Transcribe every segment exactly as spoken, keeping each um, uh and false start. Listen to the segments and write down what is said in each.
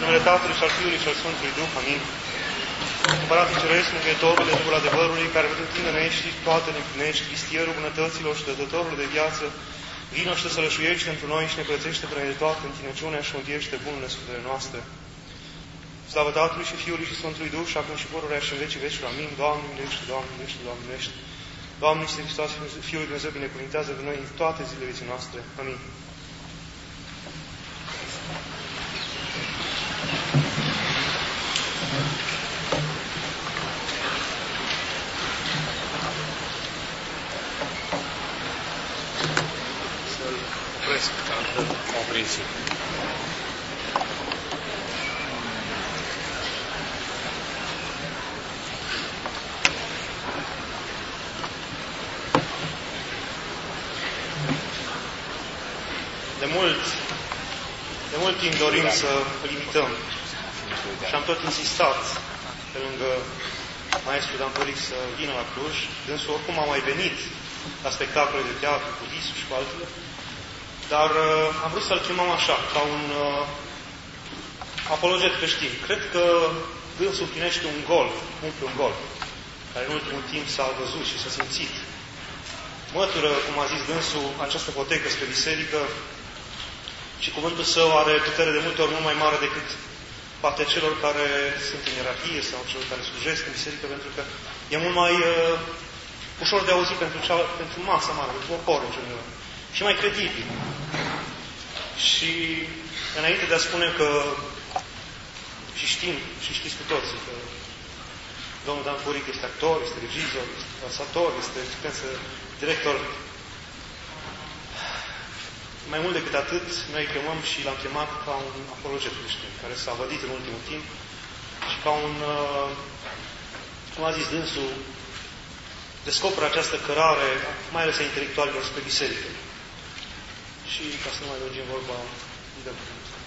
numele Tatălui și al Fiului și al Sfântului Duh. Amin. Împăratul Ceresc, Mântuitorul, de Duhul adevărului, care pentru tine ne ești toate ne împlinești, Cristierul bunătăților și dătătorul de viață, vino și te sălășuiești pentru noi și ne curățește până de toată întinăciunea și mântuiește bunurile sufletele noastre. Slavă Tatălui și Fiului și Sfântului Duh și acum și pururea și în vecii vecilor. Amin. Doamne miluiește, Doamne miluiește, Doamne miluiește. Doamne, Iisuse Hristos, Fiul lui Dumnezeu, binecuvintează pe noi în toate zilele vieții noastre. Amin. Să-l opresc, opriți. De mult, de mult timp dorim să îl imităm și am tot insistat pe lângă maestru Dan Păric să vină la Cluj. Dânsul oricum a mai venit la spectacole de teatru cu Visul și cu altele, dar uh, am vrut să-l chemăm așa, ca un uh, apologet creștin. Cred că dânsul împlinește un gol, umple un gol, care în ultimul timp s-a văzut și s-a simțit. Mătură, cum a zis dânsul, această potecă spre biserică și cuvântul său are putere de multe ori mult mai mare decât partea celor care sunt în ierarhie sau celor care slujesc în biserică, pentru că e mult mai uh, ușor de auzit pentru, cea, pentru masa mare, pentru popor în general. Și mai credibil. Și înainte de a spune că și știm, și știți cu toții că domnul Dan Puric este actor, este regizor, este dansator, este director. Mai mult decât atât, noi îi chemăm și l-am chemat ca un apologet creștin, care s-a vădit în ultimul timp și ca un, cum a zis dânsul, descoperă această cărare, mai ales a intelectualilor spre biserică. Și ca să nu mai lungim vorba, îi dăm.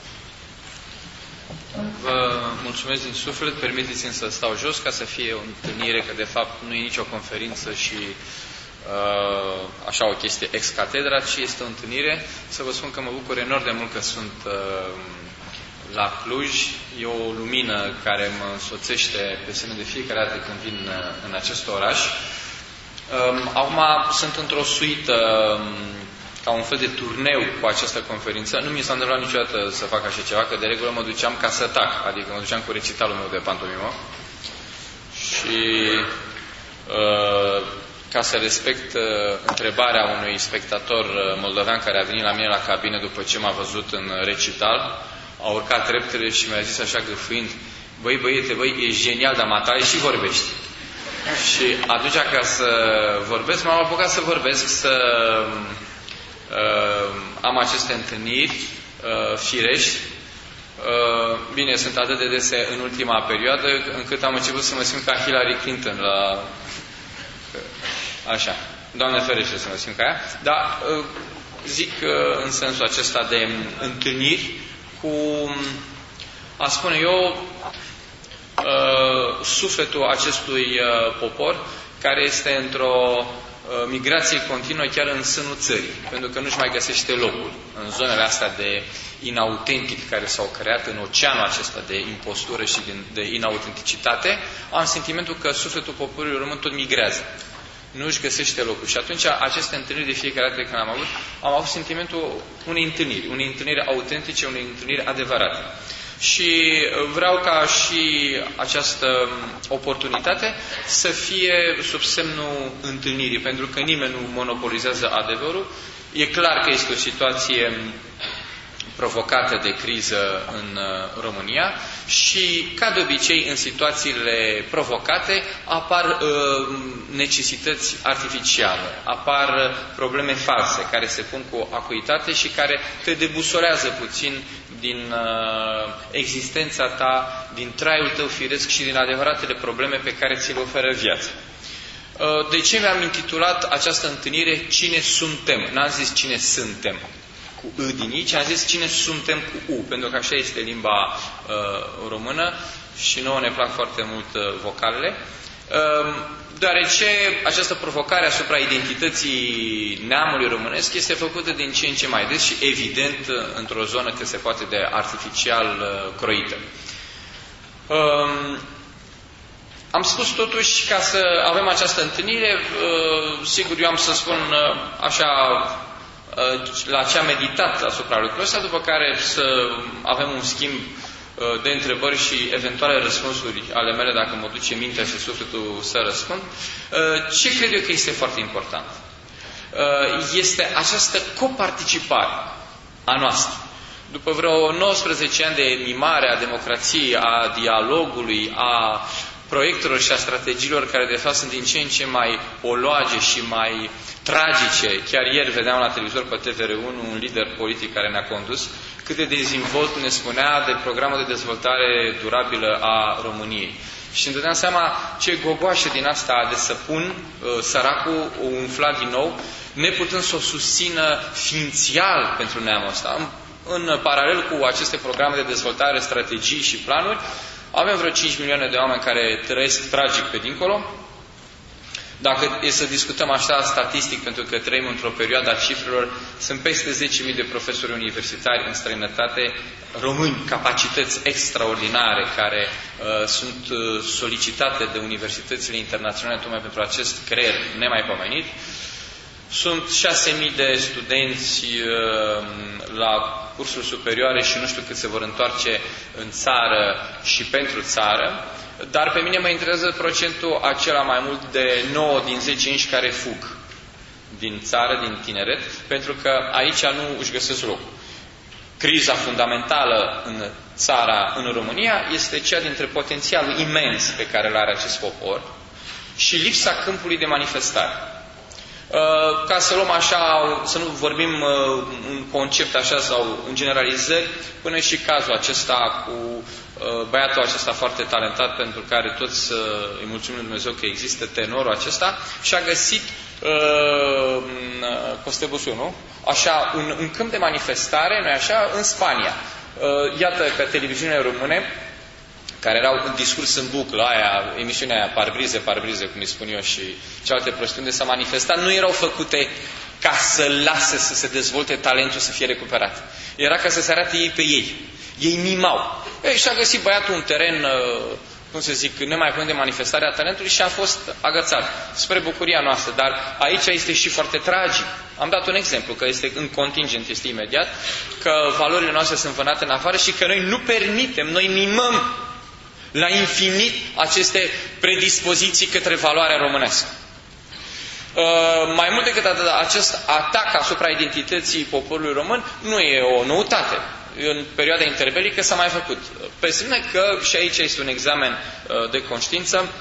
Vă mulțumesc din suflet, permiteți-mi să stau jos ca să fie o întâlnire, că de fapt nu e nicio conferință și Uh, așa o chestie ex catedra, ci este o întâlnire. Să vă spun că mă bucur enorm de mult că sunt uh, la Cluj. E o lumină care mă însoțește pe semne de fiecare dată când vin uh, în acest oraș. Uh, acum sunt într-o suită uh, ca un fel de turneu cu această conferință. Nu mi s-a întâmplat niciodată să fac așa ceva, că de regulă mă duceam ca să tac, adică mă duceam cu recitalul meu de pantomimă. Și uh, ca să respect uh, întrebarea unui spectator uh, moldovean care a venit la mine la cabină după ce m-a văzut în recital, a urcat treptele și mi-a zis așa gâfâind: băi băiete, băi, ești genial, dar matale și vorbești. Și atunci, ca să vorbesc, m-am apucat să vorbesc, să uh, am aceste întâlniri uh, firești. Uh, bine, sunt atât de dese în ultima perioadă, încât am început să mă simt ca Hillary Clinton la... Așa. Doamne ferește să mă simt ca ea. Dar zic în sensul acesta de întâlniri cu, a spune eu, sufletul acestui popor care este într-o migrație continuă chiar în sânul țării, pentru că nu-și mai găsește locul în zonele astea de inautentic care s-au creat în oceanul acesta de impostură și de inautenticitate. Am sentimentul că sufletul poporului român tot migrează. Nu își găsește locul. Și atunci aceste întâlniri, de fiecare dată când am avut, am avut sentimentul unei întâlniri, unei întâlniri autentice, unei întâlniri adevărate. Și vreau ca și această oportunitate să fie sub semnul întâlnirii, pentru că nimeni nu monopolizează adevărul. E clar că este o situație provocată de criză în România și, ca de obicei, în situațiile provocate apar uh, necesități artificiale, apar probleme false care se pun cu acuitate și care te debusolează puțin din uh, existența ta, din traiul tău firesc și din adevăratele probleme pe care ți le oferă viața. Uh, de ce mi-am intitulat această întâlnire Cine suntem? N-am zis cine suntem cu I din I, ci am zis cine suntem cu U, pentru că așa este limba uh, română și nouă ne plac foarte mult uh, vocalele. Deoarece această provocare asupra identității neamului românesc este făcută din ce în ce mai des și evident într-o zonă cât se poate de artificial croită. Am spus totuși, ca să avem această întâlnire, sigur eu am să spun așa la ce am meditat asupra lucrurilor ăsta, după care să avem un schimb de întrebări și eventuale răspunsuri ale mele, dacă mă duce mintea și sufletul să răspund. Ce cred eu că este foarte important? Este această coparticipare a noastră. După vreo nouăsprezece ani de mimare a democrației, a dialogului, a proiectelor și a strategiilor care de fapt sunt din ce în ce mai oloage și mai tragice. Chiar ieri vedeam la televizor pe T V R unu un lider politic care ne-a condus, cât de dezvolt ne spunea de programul de dezvoltare durabilă a României. Și îmi dădeam seama ce gogoașe din asta de săpun, săracul o umfla din nou, neputând să o susțină ființial pentru neamul ăsta. În, în paralel cu aceste programe de dezvoltare, strategii și planuri, avem vreo cinci milioane de oameni care trăiesc tragic pe dincolo. Dacă e să discutăm așa statistic, pentru că trăim într-o perioadă a cifrelor, sunt peste zece mii de profesori universitari în străinătate, români, capacități extraordinare, care uh, sunt uh, solicitate de universitățile internaționale tocmai pentru acest creier nemaipomenit. Sunt șase mii de studenți uh, la cursuri superioare și nu știu cât se vor întoarce în țară și pentru țară. Dar pe mine mă interesează procentul acela mai mult de nouă din zece inși care fug din țară, din tineret, pentru că aici nu își găsesc loc. Criza fundamentală în țara, în România, este cea dintre potențialul imens pe care îl are acest popor și lipsa câmpului de manifestare. Ca să luăm așa, să nu vorbim un concept așa sau în generalizări, până și cazul acesta cu băiatul acesta foarte talentat, pentru care toți îi mulțumim lui Dumnezeu că există tenorul acesta, și a găsit uh, Costebusul, nu? Așa, un, un câmp de manifestare, nu așa, în Spania. Uh, iată că televiziunile române, care erau în discurs în buclă, aia, emisiunea aia, parbrize, parbrize, cum îi spun eu, și celelalte prostiuni de s-a manifestat, nu erau făcute ca să lase să se dezvolte talentul, să fie recuperat. Era ca să se arate ei pe ei. Ei mimau. Ei, și-a găsit băiatul un teren, cum să zic, nemaipomenit de manifestare a talentului și a fost agățat. Spre bucuria noastră. Dar aici este și foarte tragic. Am dat un exemplu, că este în contingent, este imediat, că valorile noastre sunt vânate în afară și că noi nu permitem, noi mimăm la infinit aceste predispoziții către valoarea românească. Uh, mai mult decât atât, acest atac asupra identității poporului român nu e o noutate. În perioada interbelică s-a mai făcut. Presupune că, și aici este un examen uh, de conștiință,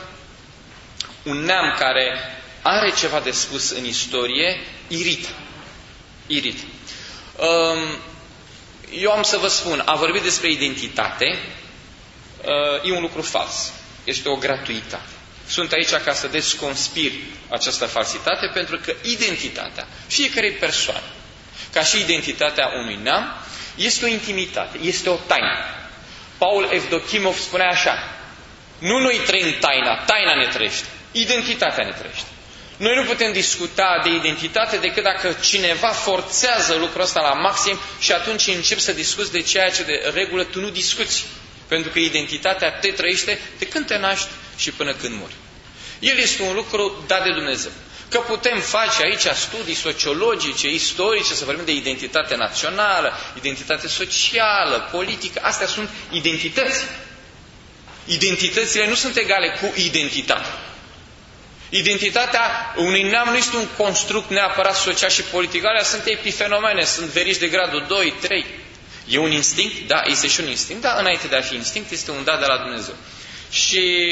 un neam care are ceva de spus în istorie, irită. Irită. Uh, eu am să vă spun, a vorbit despre identitate uh, e un lucru fals. Este o gratuitate. Sunt aici ca să desconspir această falsitate, pentru că identitatea fiecărei persoane, ca și identitatea unui neam, este o intimitate, este o taină. Paul Evdokimov spunea așa: nu noi trăim taina, taina ne trăiește, identitatea ne trăiește. Noi nu putem discuta de identitate decât dacă cineva forțează lucrul ăsta la maxim și atunci începi să discuți de ceea ce de regulă tu nu discuți. Pentru că identitatea te trăiește de când te naști și până când mori. El este un lucru dat de Dumnezeu. Că putem face aici studii sociologice, istorice, să vorbim de identitate națională, identitate socială, politică, astea sunt identități. Identitățile nu sunt egale cu identitatea. Identitatea unui neam nu este un construct neapărat social și politic, alea sunt epifenomene, sunt verici de gradul doi, trei. E un instinct? Da, este și un instinct, dar înainte de a fi instinct, este un dat de la Dumnezeu. Și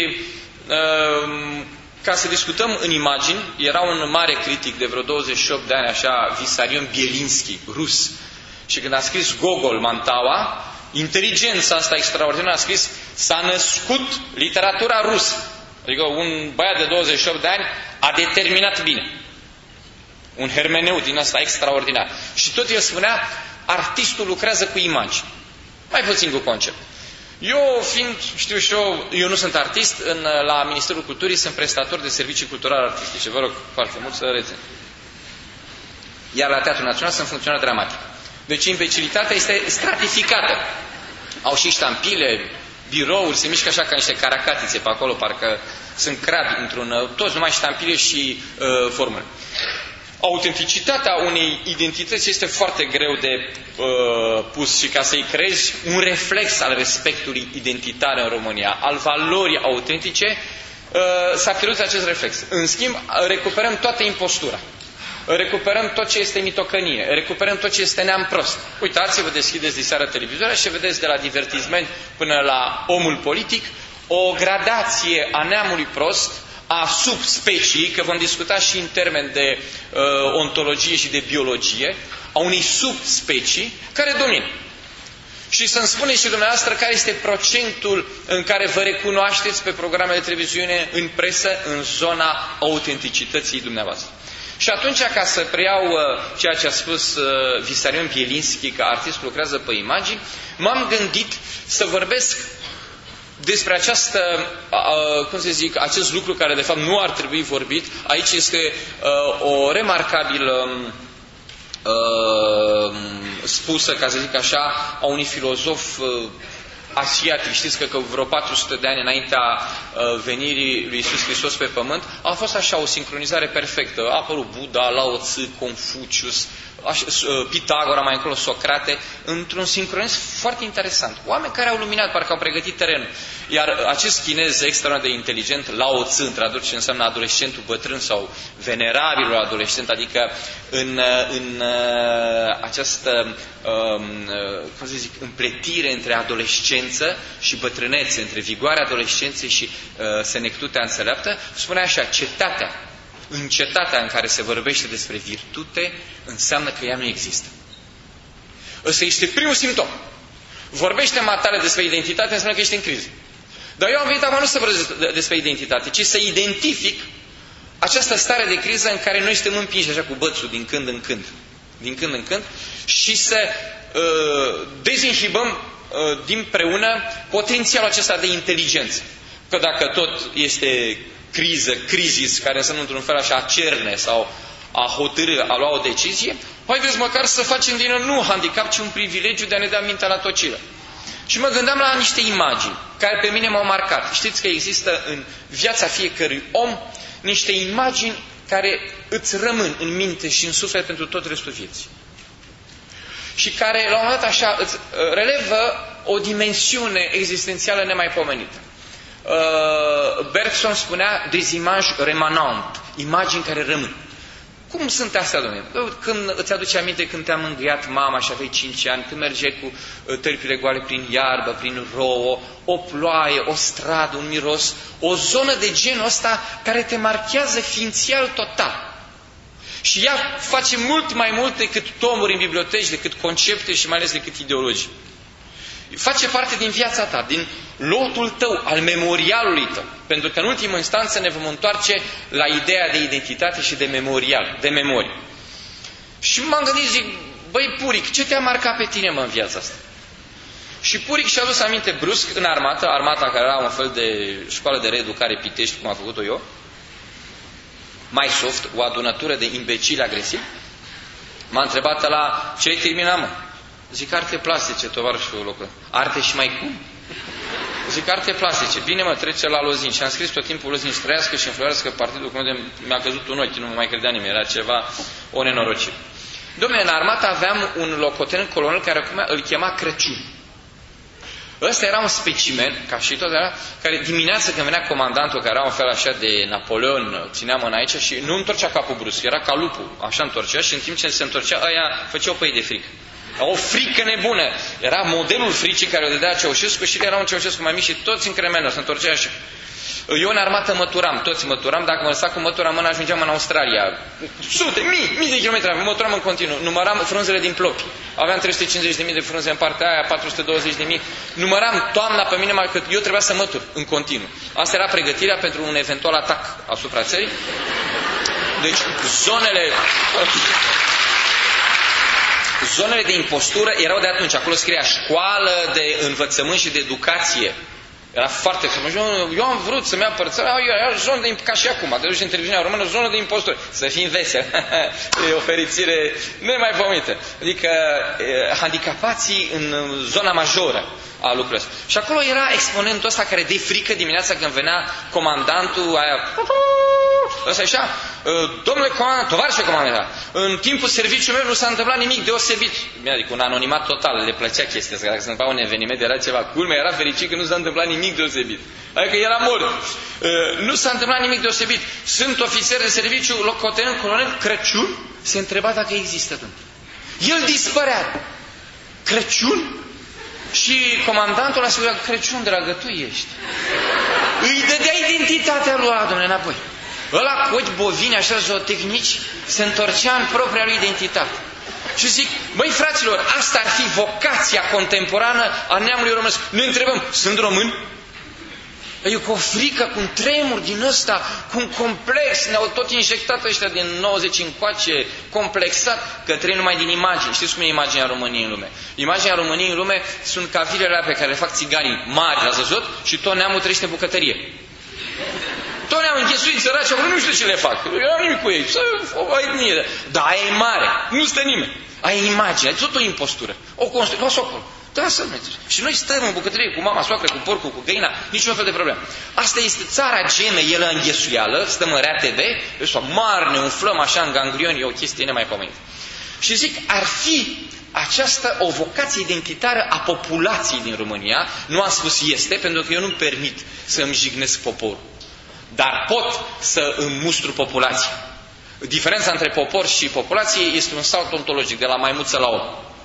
uh, ca să discutăm în imagini, era un mare critic de vreo douăzeci și opt de ani, așa, Visarion Bielinski, rus. Și când a scris Gogol Mantaua, inteligența asta extraordinară, a scris: s-a născut literatura rusă. Adică un băiat de douăzeci și opt de ani a determinat bine. Un hermeneut din asta extraordinar. Și tot el spunea: artistul lucrează cu imagini. Mai puțin cu concept. Eu, fiind, știu și eu, eu nu sunt artist, în, la Ministerul Culturii sunt prestator de servicii culturale artistice. Vă rog foarte mult să rețin. Iar la Teatrul Național sunt funcționar dramatic. Deci imbecilitatea este stratificată. Au și ștampile, birouri, se mișcă așa ca niște caracatițe pe acolo, parcă sunt crabi într-un... toți numai ștampile și uh, formule. Autenticitatea unei identități este foarte greu de uh, pus și ca să-i creezi un reflex al respectului identitar în România, al valorii autentice, uh, s-a pierdut acest reflex. În schimb, recuperăm toată impostura. Recuperăm tot ce este mitocănie, recuperăm tot ce este neam prost. Uitați-vă, deschideți diseară televizoarea și vedeți de la divertisment până la omul politic o gradație a neamului prost, a subspecii, că vom discuta și în termen de uh, ontologie și de biologie, a unei subspecii care domină. Și să-mi spuneți și dumneavoastră care este procentul în care vă recunoașteți pe programe de televiziune, în presă, în zona autenticității dumneavoastră. Și atunci, ca să preiau uh, ceea ce a spus uh, Vissarion Bielinski, că artistul lucrează pe imagini, m-am gândit să vorbesc despre această, uh, cum să zic, acest lucru care de fapt nu ar trebui vorbit. Aici este uh, o remarcabilă uh, spusă, ca să zic așa, a unui filozof uh, asiatic. Știți că, că vreo patru sute de ani înaintea uh, venirii lui Iisus Hristos pe pământ a fost așa o sincronizare perfectă. A apărut Buddha, Lao Tzu, Confucius, Pitagora, mai încolo Socrate, într-un sincronism foarte interesant. Oameni care au luminat, parcă au pregătit terenul. Iar acest chinez extraordinar de inteligent, Lao Tzu, în traduce înseamnă adolescentul bătrân sau venerabilul adolescent, adică în, în această cum să zic, împletire între adolescență și bătrânețe, între vigoarea adolescenței și senectutea înțeleaptă, spunea așa: cetatea, în cetatea în care se vorbește despre virtute, înseamnă că ea nu există. Ăsta este primul simptom. Vorbește matale despre identitate, înseamnă că ești în criză. Dar eu am venit acum nu să vorbesc despre identitate, ci să identific această stare de criză în care noi suntem împinși așa cu bățul din când în când, din când în când, și să uh, dezinhibăm uh, dinpreună potențialul acesta de inteligență. Că dacă tot este criză, crizis, care înseamnă într-un fel așa a cerne sau a hotărâ, a lua o decizie, haideți măcar să facem din el nu un handicap, ci un privilegiu de a ne da mintea la tocilă. Și mă gândeam la niște imagini care pe mine m-au marcat. Știți că există în viața fiecărui om niște imagini care îți rămân în minte și în suflet pentru tot restul vieții. Și care, la un moment dat, așa, îți relevă o dimensiune existențială nemaipomenită. Uh, Bergson spunea des images remanentes, imagini care rămân. Cum sunt astea, domnule? Când îți aduce aminte când te-a mângâiat mama și aveai cinci ani, când mergeai cu tălpile goale prin iarbă, prin rouă, o ploaie, o stradă, un miros, o zonă de genul ăsta care te marchează ființial total. Și ea face mult mai mult decât tomuri în biblioteci, decât concepte și mai ales decât ideologii. Face parte din viața ta, din lotul tău, al memorialului tău. Pentru că în ultimă instanță ne vom întoarce la ideea de identitate și de memorial, de memorie. Și m-am gândit, zic, băi Puric, ce te-a marcat pe tine, mă, în viața asta? Și Puric și-a adus aminte brusc în armată, armata care era un fel de școală de reeducare Pitești, cum am făcut-o eu, mai soft, o adunătură de imbecili agresivi. M-a întrebat la ce ai terminat, mă? Zic, arte plastice, tovarășul locul. Arte și mai cum? Zic, arte plastice. Bine, mă, trece la Lozin. Și am scris tot timpul Lozin, să trăiască și înflorească partidul, cum de mi-a căzut un ochi, nu mă mai credea nimeni, era ceva o nenorocire. Dom'le, în armată aveam un locotenent colonel care acum îl chema Crăciun. Ăsta era un specimen, ca și tot era, care dimineața când venea comandantul, care era un fel așa de Napoleon, ținea mâna aici și nu întorcea capul brusc, era ca lupul, așa întorcea și în timp ce se întorcea, aia făceau păi de frică. O frică nebună. Era modelul fricii care o dădea Ceaușescu și era un Ceaușescu mai mic și toți în cremenă, se întorcea așa. Eu în armată măturam, toți măturam, dacă mă lăsa cu mătura mână ajungeam în Australia. Sute, mii, mii de kilometri, măturam în continuu. Număram frunzele din plopi. Aveam trei sute cincizeci de mii de frunze în partea aia, patru sute douăzeci de mii. Număram toamna pe mine, mai cât eu trebuia să mătur în continuu. Asta era pregătirea pentru un eventual atac asupra țării. Deci zonele... zonele de impostură erau de atunci. Acolo scria școală de învățământ și de educație. Era foarte frumos. Eu, eu am vrut să-mi iau părțăra, era zonă de, ca și acum, te duci în televiziunea română, zonă de impostură. Să fim veseli. E o fericire nemaipomenită. Adică eh, handicapații în zona majoră a lucrurilor. Și acolo era exponentul ăsta care de frică dimineața când venea comandantul aia, ăsta așa, domnule comandant, tovarășe comandant, în timpul serviciului meu nu s-a întâmplat nimic deosebit. Adică un anonimat total, le plăcea chestia asta, dacă se întâmpla un eveniment, era ceva culmea, era fericit că nu s-a întâmplat nimic deosebit. Adică era mort. Nu s-a întâmplat nimic deosebit. Sunt ofițer de serviciu, locotenent colonel Crăciun, se întreba dacă există, domnule. El dispărea. Crăciun? Și comandantul a spus, Crăciun, dragă, tu ești. Îi dădea identitatea lui, domnule, înapoi. Ăla cu ochi bovini, așa zootehnici, se întorcea în propria lui identitate. Și zic, băi fraților, asta ar fi vocația contemporană a neamului românesc. Ne întrebăm, sunt români? Eu cu o frică, cu un tremur din ăsta, cu un complex, ne-au tot injectat ăștia din nouăzeci încoace, complexat, că trăim numai din imagini. Știți cum e imaginea României în lume? Imaginea României în lume sunt ca vilele pe care le fac țiganii mari, l-ați văzut? Și tot neamul trăiește în bucătărie. Tot ne-am înghesuit săraci, acolo nu știu ce le fac. Eu am nimic cu ei. O etnie. Dar aia e mare. Nu stă nimeni. Aia e imagine. E tot o impostură. O construie. Lasă acolo. Da, să mergi. Și noi stăm în bucătărie cu mama, soacră, cu porcul, cu găina. Niciun fel de problemă. Asta este țara gemelă înghesuială. Stăm în R A T B. Ăsta mare, ne umflăm așa în ganglioni. E o chestie nemaipomenită. Și zic, ar fi aceasta o vocație identitară a populației din România. Nu am spus este, pentru că eu nu-mi permit să îmi jignesc poporul. Dar pot să îmi mustru populația. Diferența între popor și populație este un salt ontologic, de la maimuță la om.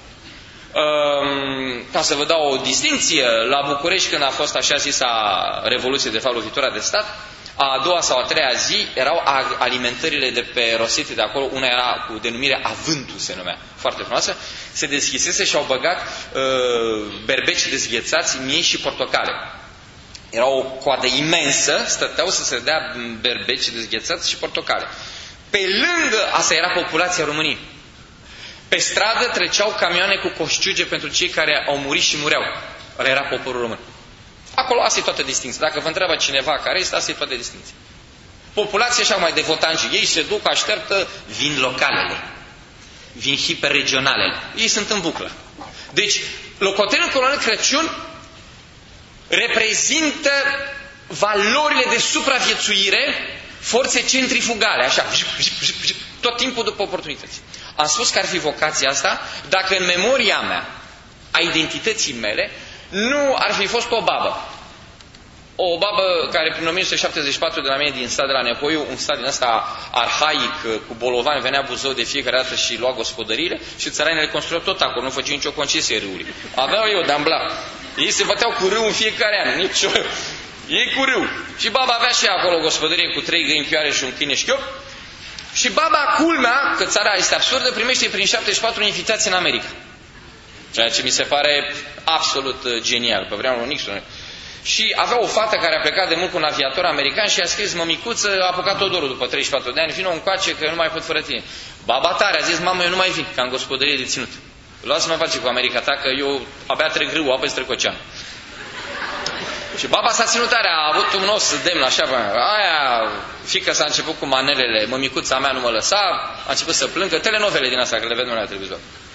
Ca să vă dau o distinție, la București, când a fost așa zisa Revoluție, de fapt lovitura de stat, a doua sau a treia zi erau alimentările de pe rosete de acolo, una era cu denumirea Avântul, se numea, foarte frumoasă, se deschisese și au băgat uh, berbeci dezghețați, miei și portocale. Era o coadă imensă, stăteau să se dea berbeci dezghețați și portocale. Pe lângă asta era populația României. Pe stradă treceau camioane cu coșciuge pentru cei care au murit și mureau. Ăla era poporul român. Acolo asta e toată distinția. Dacă vă întreabă cineva care este, asta e toată distinția. Populația așa mai de votanci. Ei se duc, așteaptă, vin localele. Vin hiperregionalele. Ei sunt în buclă. Deci, locotenentul colonel Crăciun reprezintă valorile de supraviețuire, forțe centrifugale, așa, tot timpul după oportunități. Am spus că ar fi vocația asta dacă în memoria mea, a identității mele, nu ar fi fost o babă. O babă care prin o mie nouă sute șaptezeci și patru de la mine din stat de la Nepoiu, un stat din ăsta arhaic, cu bolovani, venea Buzău de fiecare dată și lua gospodăriile și țăranele construiau tot acolo, nu făceau nicio concesie râului. Aveau eu de ambla. Ei se băteau cu râu în fiecare an, nicio... Ei cu râu. Și baba avea și acolo o gospodărie cu trei găini pioare și un câine șchiop. Și baba, culmea, că țara este absurdă, primește prin șaptezeci și patru invitații în America. Ceea ce mi se pare absolut genial, pe vremurile Nixon. Și avea o fată care a plecat de mult cu un aviator american și a scris, mămicuță, a apucat odorul după treizeci și patru de ani, vină încoace că eu nu mai pot fără tine. Baba tare a zis, mamă, eu nu mai vin, că am gospodărie de ținut. Lasă-mă face cu America ta, că eu abia trec râul, apă-ți trec ocean. Și baba s-a ținut tare, a avut un os demn așa, aia, fiica s-a început cu manelele, mămicuța mea nu mă lăsa, a început să plângă, telenovele din astea, că le vedem la televizor.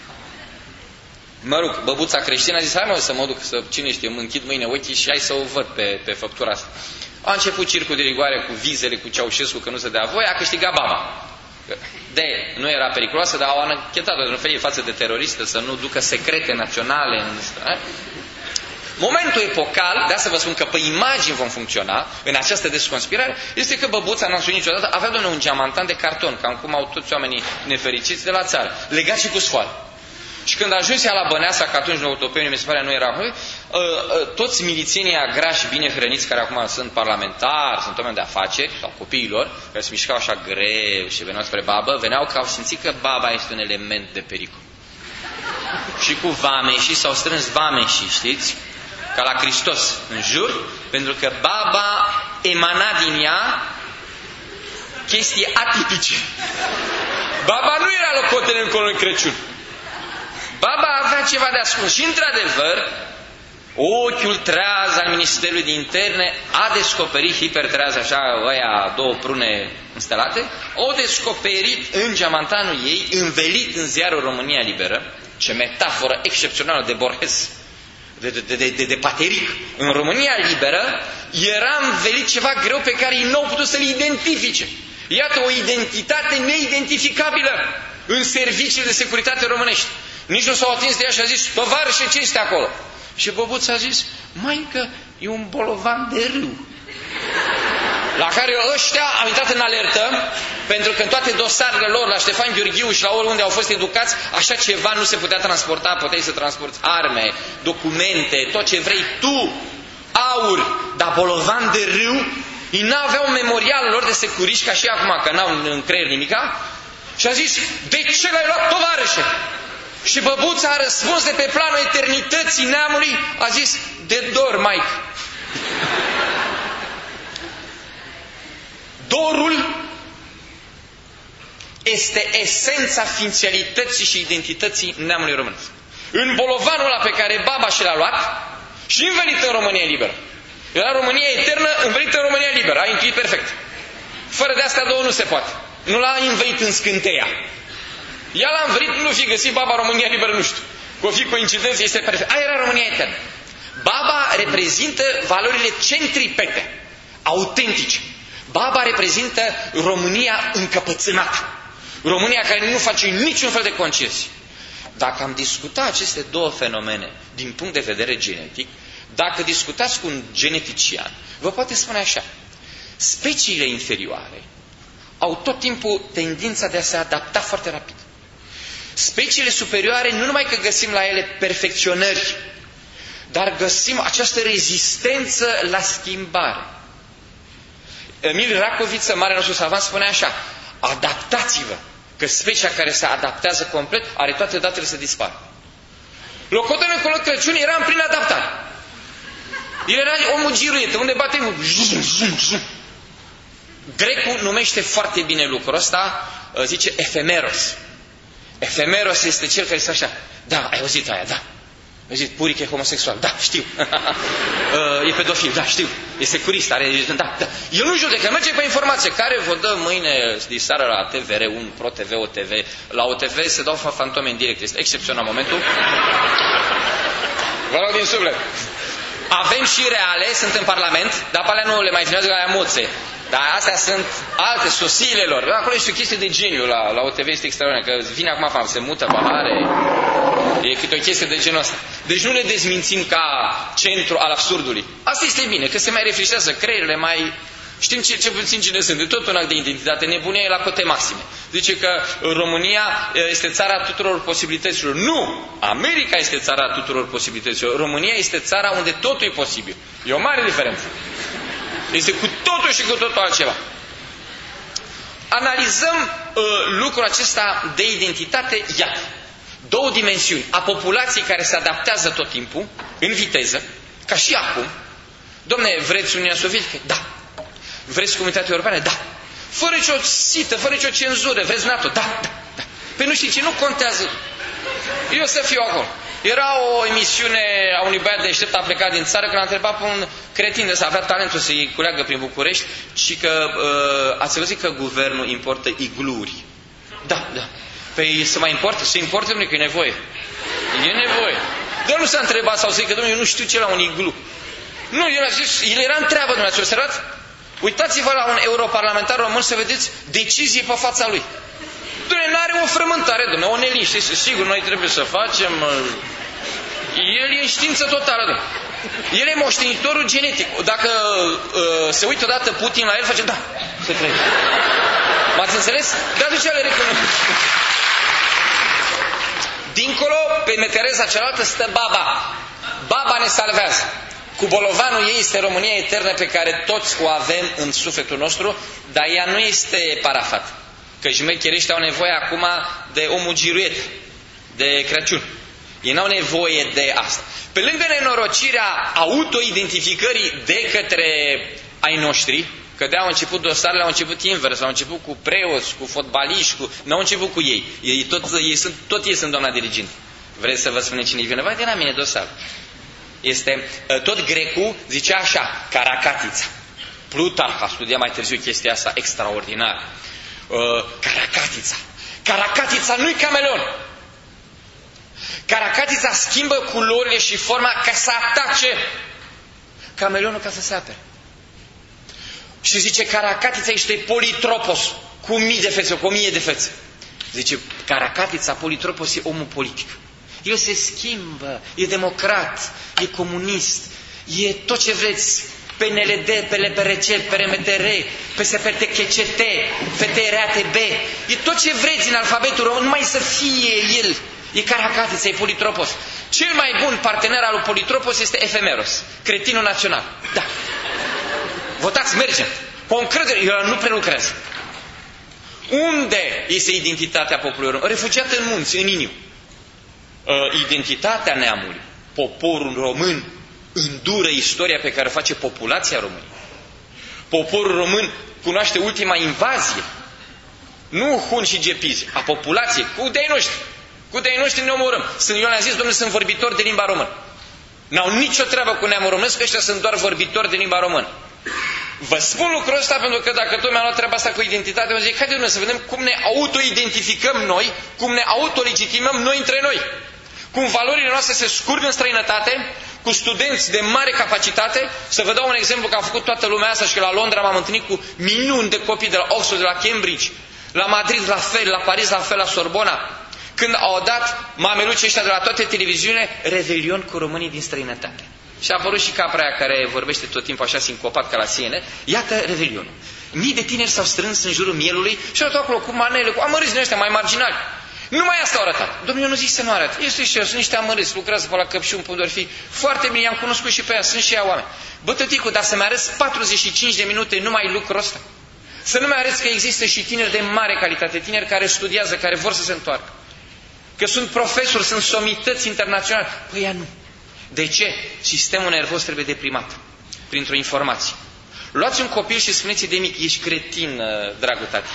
Mă rog, băbuța creștină a zis, hai mă să mă duc, să, cine știe, mă închid mâine ochii și hai să o văd pe, pe făptura asta. A început circul de rigoare cu vizele, cu Ceaușescu, că nu se dea voie, a câștigat baba. De, nu era periculoasă, dar au anchetat-o de un fel față de teroristă, să nu ducă secrete naționale în ăsta. Momentul epocal, de asta vă spun că pe imagini vom funcționa în această desconspirare, este că băbuța n-a spus niciodată, avea doar un geamantan de carton, cam cum au toți oamenii nefericiți de la țară, legat și cu sfoară. Și când ajunse la Băneasa, că atunci Noutopeniu, mi se pare, nu era, toți milițienii grași bine hrăniți, care acum sunt parlamentari, sunt oameni de afaceri, sau copiilor, care se mișcau așa greu și veneau spre babă, veneau că au simțit că baba este un element de pericol. Și cu vameșii s-au strâns vameșii, știți? Ca la Hristos, în jur, pentru că baba emana din ea chestii atipice. Baba nu era locotenent colonel Crăciun. ceva de ascuns. Și într-adevăr, ochiul treaz al Ministerului de Interne a descoperit, hipertreaz așa, ăia două prune înstelate, au descoperit în geamantanul ei, învelit în ziarul România Liberă, ce metaforă excepțională de Borges, de, de, de, de, de Pateric, în România Liberă era învelit ceva greu pe care ei nu au putut să-l identifice. Iată o identitate neidentificabilă în serviciile de securitate românești. Nici nu s-au atins de ea și a zis, tovarășe, ce este acolo? Și Băbuț a zis, maică, e un bolovan de râu. La care ăștia au intrat în alertă, pentru că în toate dosarele lor, la Ștefan Gheorghiu și la oriunde au fost educați, așa ceva nu se putea transporta, puteai să transporti arme, documente, tot ce vrei tu, aur, dar bolovan de râu, ei n-aveau memorialul lor de securiști, ca și acum, că n-au în creier nimica, și a zis, de ce l-ai luat, tovarășe? Și Băbuța a răspuns de pe planul eternității neamului, a zis, de dor, maică. Dorul este esența ființialității și identității neamului românesc. În bolovanul ăla pe care baba și l-a luat și învelit în România Liberă. Era România eternă, învelit în România Liberă. A intuit perfect. Fără de astea două nu se poate. Nu l-a învelit în Scânteia. Ea l-a învelit, nu fi găsit baba România Liberă, nu știu. Că o fi coincidență, este perfect. Aia era România eternă. Baba reprezintă valorile centripete, autentice. Baba reprezintă România încăpățânată. România care nu face niciun fel de concesii. Dacă am discutat aceste două fenomene din punct de vedere genetic, dacă discutați cu un genetician, vă poate spune așa. Speciile inferioare au tot timpul tendința de a se adapta foarte rapid. Speciile superioare nu numai că găsim la ele perfecționări, dar găsim această rezistență la schimbare. Emil Racoviță, mare nostru savant, spune așa, adaptați-vă, că specia care se adaptează complet are toate datele să dispară. Locotenul Nicolai Crăciun era în plină adaptare. El era omul giruită, unde bate Grecul numește foarte bine lucrul ăsta, zice efemeros. Efemeros este cel care este așa, da, ai auzit aia, da. Ai zis, Puric e homosexual, da, știu. E pedofil, da, știu. E securist, are, da, da. El nu judecă, merge pe informație. Care vă dă mâine, diseară la T V R unu, Pro T V, O T V. La O T V se dau fantome în direct. Este excepțional momentul. Vă rog din suflet. Avem și reale, sunt în Parlament, dar pe alea nu le mai filmează, la moțe. Dar astea sunt alte, sosiile lor. Acolo este o chestie de geniu, la, la O T V este extraordinar, că vine acum, fam, se mută pahare, e câte o chestie de genul ăsta. Deci nu ne dezmințim ca centru al absurdului. Asta este bine, că se mai refrișează creierile, mai... Știm ce, ce puțin cine sunt, de tot un act de identitate, nebunia e la cote maxime. Zice că România este țara tuturor posibilităților. Nu! America este țara tuturor posibilităților. România este țara unde totul e posibil. E o mare diferență. Este cu totul și cu totul altceva. Analizăm uh, lucrul acesta de identitate, iată. Două dimensiuni. A populației care se adaptează tot timpul, în viteză, ca și acum. Dom'le, vreți Uniunea Sovietică? Da. Vreți Comunitatea Europeană? Da. Fără nicio sită, fără nicio cenzură. Vreți NATO? Da, da, da. Păi nu știi ce, nu contează. Eu să fiu acolo. Era o emisiune a unui băiat deștept, a plecat din țară, când a întrebat pe un cretin de să avea talentul să-i culeagă prin București și că uh, ați văzut că guvernul importă igluuri. Da, da. Păi să mai importă? Să importă, domnule, că e nevoie. E nevoie. Dar nu s-a întrebat sau să zic că, domnule, eu nu știu ce la un iglu. Nu, el a zis, el era în treabă, dumneavoastră, observați? Uitați-vă la un europarlamentar român să vedeți decizie pe fața lui. Doamne, n-are o frământare, doamne, o neliniște. Sigur, noi trebuie să facem... El e în știință totală, doamne. El e moștenitorul genetic. Dacă uh, se uită odată Putin la el, face, da, se trece. M-ați înțeles? Dar de ce le recunosc? Dincolo, pe metereza cealaltă, stă baba. Baba ne salvează. Cu bolovanul ei este România eternă pe care toți o avem în sufletul nostru, dar ea nu este parafat. Că șmecherești au nevoie acum de omul giruiet, de Crăciun. Ei n-au nevoie de asta. Pe lângă nenorocirea autoidentificării de către ai noștri, că de-au început dosarele, au început invers, au început cu preoți, cu fotbaliști, cu... n-au început cu ei. Ei, tot, ei sunt, tot ei sunt doamna dirigent. Vreți să vă spune cine e vinovat? Era mine dosar. Este, tot grecul zicea așa, Caracatița. Plutarh a studiat mai târziu chestia asta extraordinară. Uh, Caracatița. Caracatița nu-i cameleon. Caracatița schimbă culorile și forma ca să atace. Cameleonul ca să se apere. Și zice, Caracatița este Politropos, cu mii de fețe, cu o mie de fețe. Zice, Caracatița, Politropos e omul politic. El se schimbă, e democrat, e comunist, e tot ce vreți. P N L D, P L P R C, P R M T R, P S P T C C T, F T R A T B. E tot ce vreți în alfabetul român, numai să fie el. E Caracatița, e Politropos. Cel mai bun partener al lui Politropos este Efemeros, cretinul național. Da. Votați, mergem. Cu încredere, eu nu prelucrez. Unde este identitatea poporului român? Refugiată în munți, în inimă. Uh, identitatea neamului. Poporul român îndură istoria pe care o face populația României. Poporul român cunoaște ultima invazie. Nu hun și gepizi, a populației, cu de-ai noștri. Cu de-ai noștri ne omorâm. Eu le-am zis, domnule, sunt vorbitori de limba română. N-au nicio treabă cu neamul românesc, ăștia sunt doar vorbitori de limba română. Vă spun lucrul ăsta pentru că dacă tot mi-am luat treaba asta cu identitatea, mă zic, haide să vedem cum ne autoidentificăm noi, cum ne autolegitimăm noi între noi. Cum valorile noastre se scurg în străinătate, cu studenți de mare capacitate. Să vă dau un exemplu că a făcut toată lumea asta și că la Londra m-am întâlnit cu minuni de copii de la Oxford, de la Cambridge, la Madrid la fel, la Paris la fel, la Sorbona. Când au dat mamelucii ăștia de la toate televiziunile, Revelion cu românii din străinătate. Și a apărut și capra aia care vorbește tot timpul așa sincopat ca la siene. Iată Revelionul. Mii de tineri s-au strâns în jurul mielului și au dat acolo cu manele, cu amărâți din ăștia mai marginali. Numai asta au arătat. Domnule, eu nu zic să nu arăt. Este și eu, sunt niște amărâți, lucrează pe la Căpșun, pe unde ar fi. Foarte bine, i-am cunoscut și pe ea, sunt și ea oameni. Bă, tăticu, dar să-mi arăți patruzeci și cinci de minute numai lucrul ăsta. Să nu mi arăți că există și tineri de mare calitate, tineri care studiază, care vor să se întoarcă. Că sunt profesori, sunt somități internaționale. Păi ea nu. De ce? Sistemul nervos trebuie deprimat. Printr-o informație. Luați un copil și spuneți-i de mic, ești cretin, dragul tati.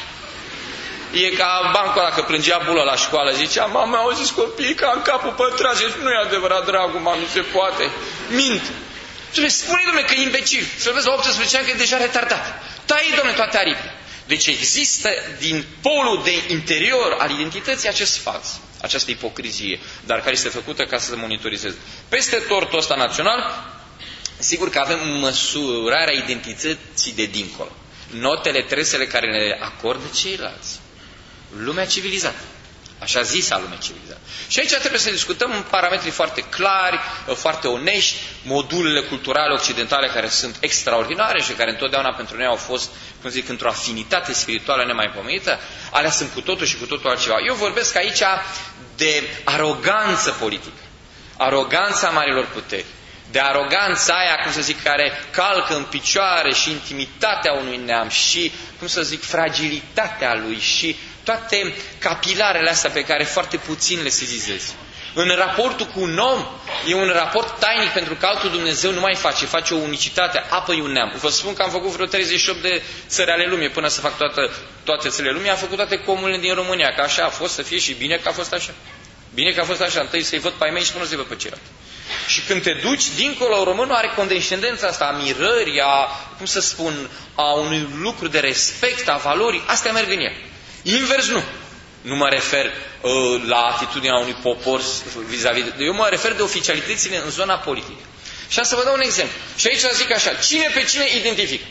E ca bancul ăla, că plângea bulă la școală, zicea, mama, au zis copiii că am capul pătrat. Și nu e adevărat, dragul, mama, nu se poate. Mint. Spune, domnule, că e imbecil. Să vezi la optsprezece ani că e deja retardat. Tai, domnule, toate aripile. Deci există din polul de interior al identității acest fals, această ipocrizie, dar care este făcută ca să se monitorizeze. Peste tortul ăsta național, sigur că avem măsurarea identității de dincolo. Notele, tresele care le acordă ceilalți. Lumea civilizată. Așa zisa lume civilizată. Și aici trebuie să discutăm în parametri foarte clari, foarte onești, modulele culturale occidentale care sunt extraordinare și care întotdeauna pentru noi au fost, cum zic, într-o afinitate spirituală nemaipomenită, alea sunt cu totul și cu totul altceva. Eu vorbesc aici de aroganță politică, aroganța marilor puteri, de aroganța aia, cum să zic, care calcă în picioare și intimitatea unui neam și, cum să zic, fragilitatea lui și toate capilarele astea pe care foarte puțin le sesizezi. În raportul cu un om e un raport tainic pentru că altul Dumnezeu nu mai face, face o unicitate, apă e un neam. Vă spun că am făcut vreo treizeci și opt de țări ale lumii până să fac toată, toate țările lumii, am făcut toate comunele din România, că așa a fost să fie și bine că a fost așa. Bine că a fost așa, întâi să-i văd pe ai mei și până să-i văd pe ceilalți. Și când te duci dincolo, românul are condescendența asta a mirării, a, cum să spun, a unui lucru de respect, a valorii, astea merg în el. Invers nu. Nu mă refer uh, la atitudinea unui popor vis-a-vis de... Eu mă refer de oficialitățile în zona politică. Și am să vă dau un exemplu. Și aici zic așa, cine pe cine identifică?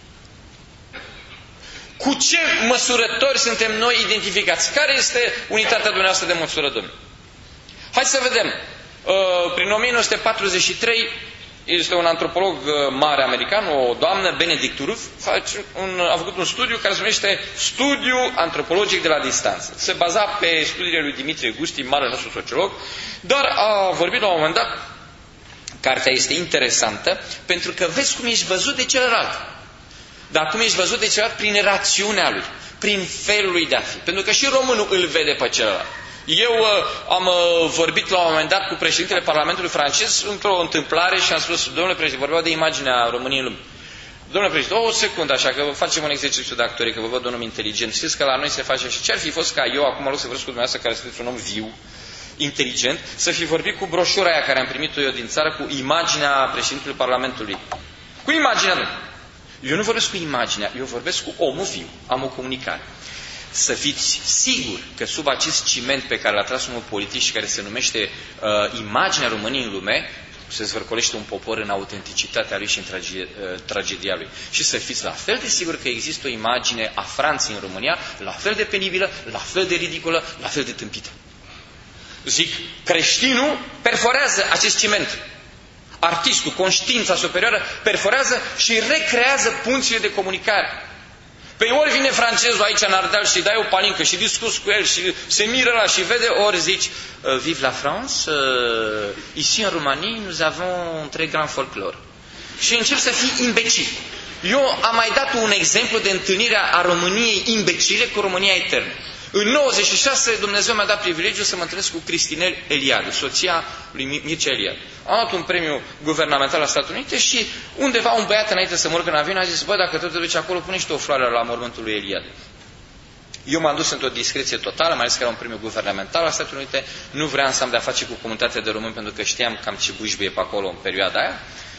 Cu ce măsurători suntem noi identificați? Care este unitatea dumneavoastră de măsurători? Hai să vedem. Uh, prin o mie nouă sute patruzeci și trei este un antropolog mare american, o doamnă, Benedict Ruth, a făcut un studiu care se numește Studiu Antropologic de la Distanță. Se baza pe studiile lui Dimitrie Gusti, mare nostru sociolog, dar a vorbit la un moment dat, cartea este interesantă, pentru că vezi cum ești văzut de celălalt. Dar cum ești văzut de celălalt? Prin rațiunea lui, prin felul lui de a fi. Pentru că și românul îl vede pe celălalt. Eu uh, am uh, vorbit la un moment dat cu președintele Parlamentului francez într-o întâmplare și am spus, domnule președinte, vorbeau de imaginea României în lume. Domnule președinte, o secundă așa, că facem un exercițiu de actorie, că vă văd un om inteligent. Știți că la noi se face și ce ar fi fost ca eu acum, în loc să vreți cu dumneavoastră care sunteți un om viu, inteligent, să fi vorbit cu broșura aia care am primit-o eu din țară, cu imaginea președintelui Parlamentului. Cu imaginea lui. Eu nu vorbesc cu imaginea, eu vorbesc cu omul viu. Am o comunicare. Să fiți siguri că sub acest ciment pe care l-a tras unul politic și care se numește uh, imaginea României în lume, se zvârcolește un popor în autenticitatea lui și în trage, uh, tragedia lui. Și să fiți la fel de siguri că există o imagine a Franței în România, la fel de penibilă, la fel de ridicolă, la fel de tâmpită. Zic, creștinul perforează acest ciment. Artistul, conștiința superioară, perforează și recrează punțile de comunicare. Pe ori vine francezul aici în Ardeal și dai o palincă și discuți cu el și se miră la și vede, ori zici, vive la France, uh, ici în România nous avons un très grand folclore. Și încep să fii imbecil. Eu am mai dat un exemplu de întâlnire a României imbecile cu România eternă. În nouăzeci și șase Dumnezeu mi-a dat privilegiul să mă întâlnesc cu Cristinel Eliade, soția lui Mircea Eliade. Am luat un premiu guvernamental la Statele Unite și undeva un băiat înainte să mă în avion a zis, bă, dacă tot te duci acolo, pune și tu o floare la mormântul lui Eliade. Eu m-am dus într-o discreție totală, mai ales că era un premiu guvernamental la Statele Unite, nu vreau să am de-a face cu comunitatea de români pentru că știam cam ce bușbuie pe acolo în perioada aia.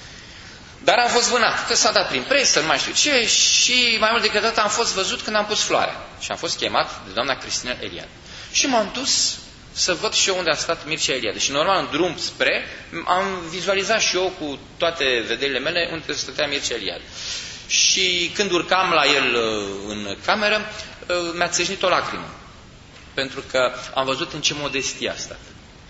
Dar am fost vânat, că s-a dat prin presă, nu mai știu ce, și mai mult decât atât am fost văzut când am pus floarea. Și am fost chemat de doamna Cristina Eliade. Și m-am dus să văd și eu unde a stat Mircea Eliade. Și normal, în drum spre, am vizualizat și eu cu toate vederile mele unde stătea Mircea Eliade. Și când urcam la el în cameră, mi-a țâșnit o lacrimă. Pentru că am văzut în ce modestie a stat.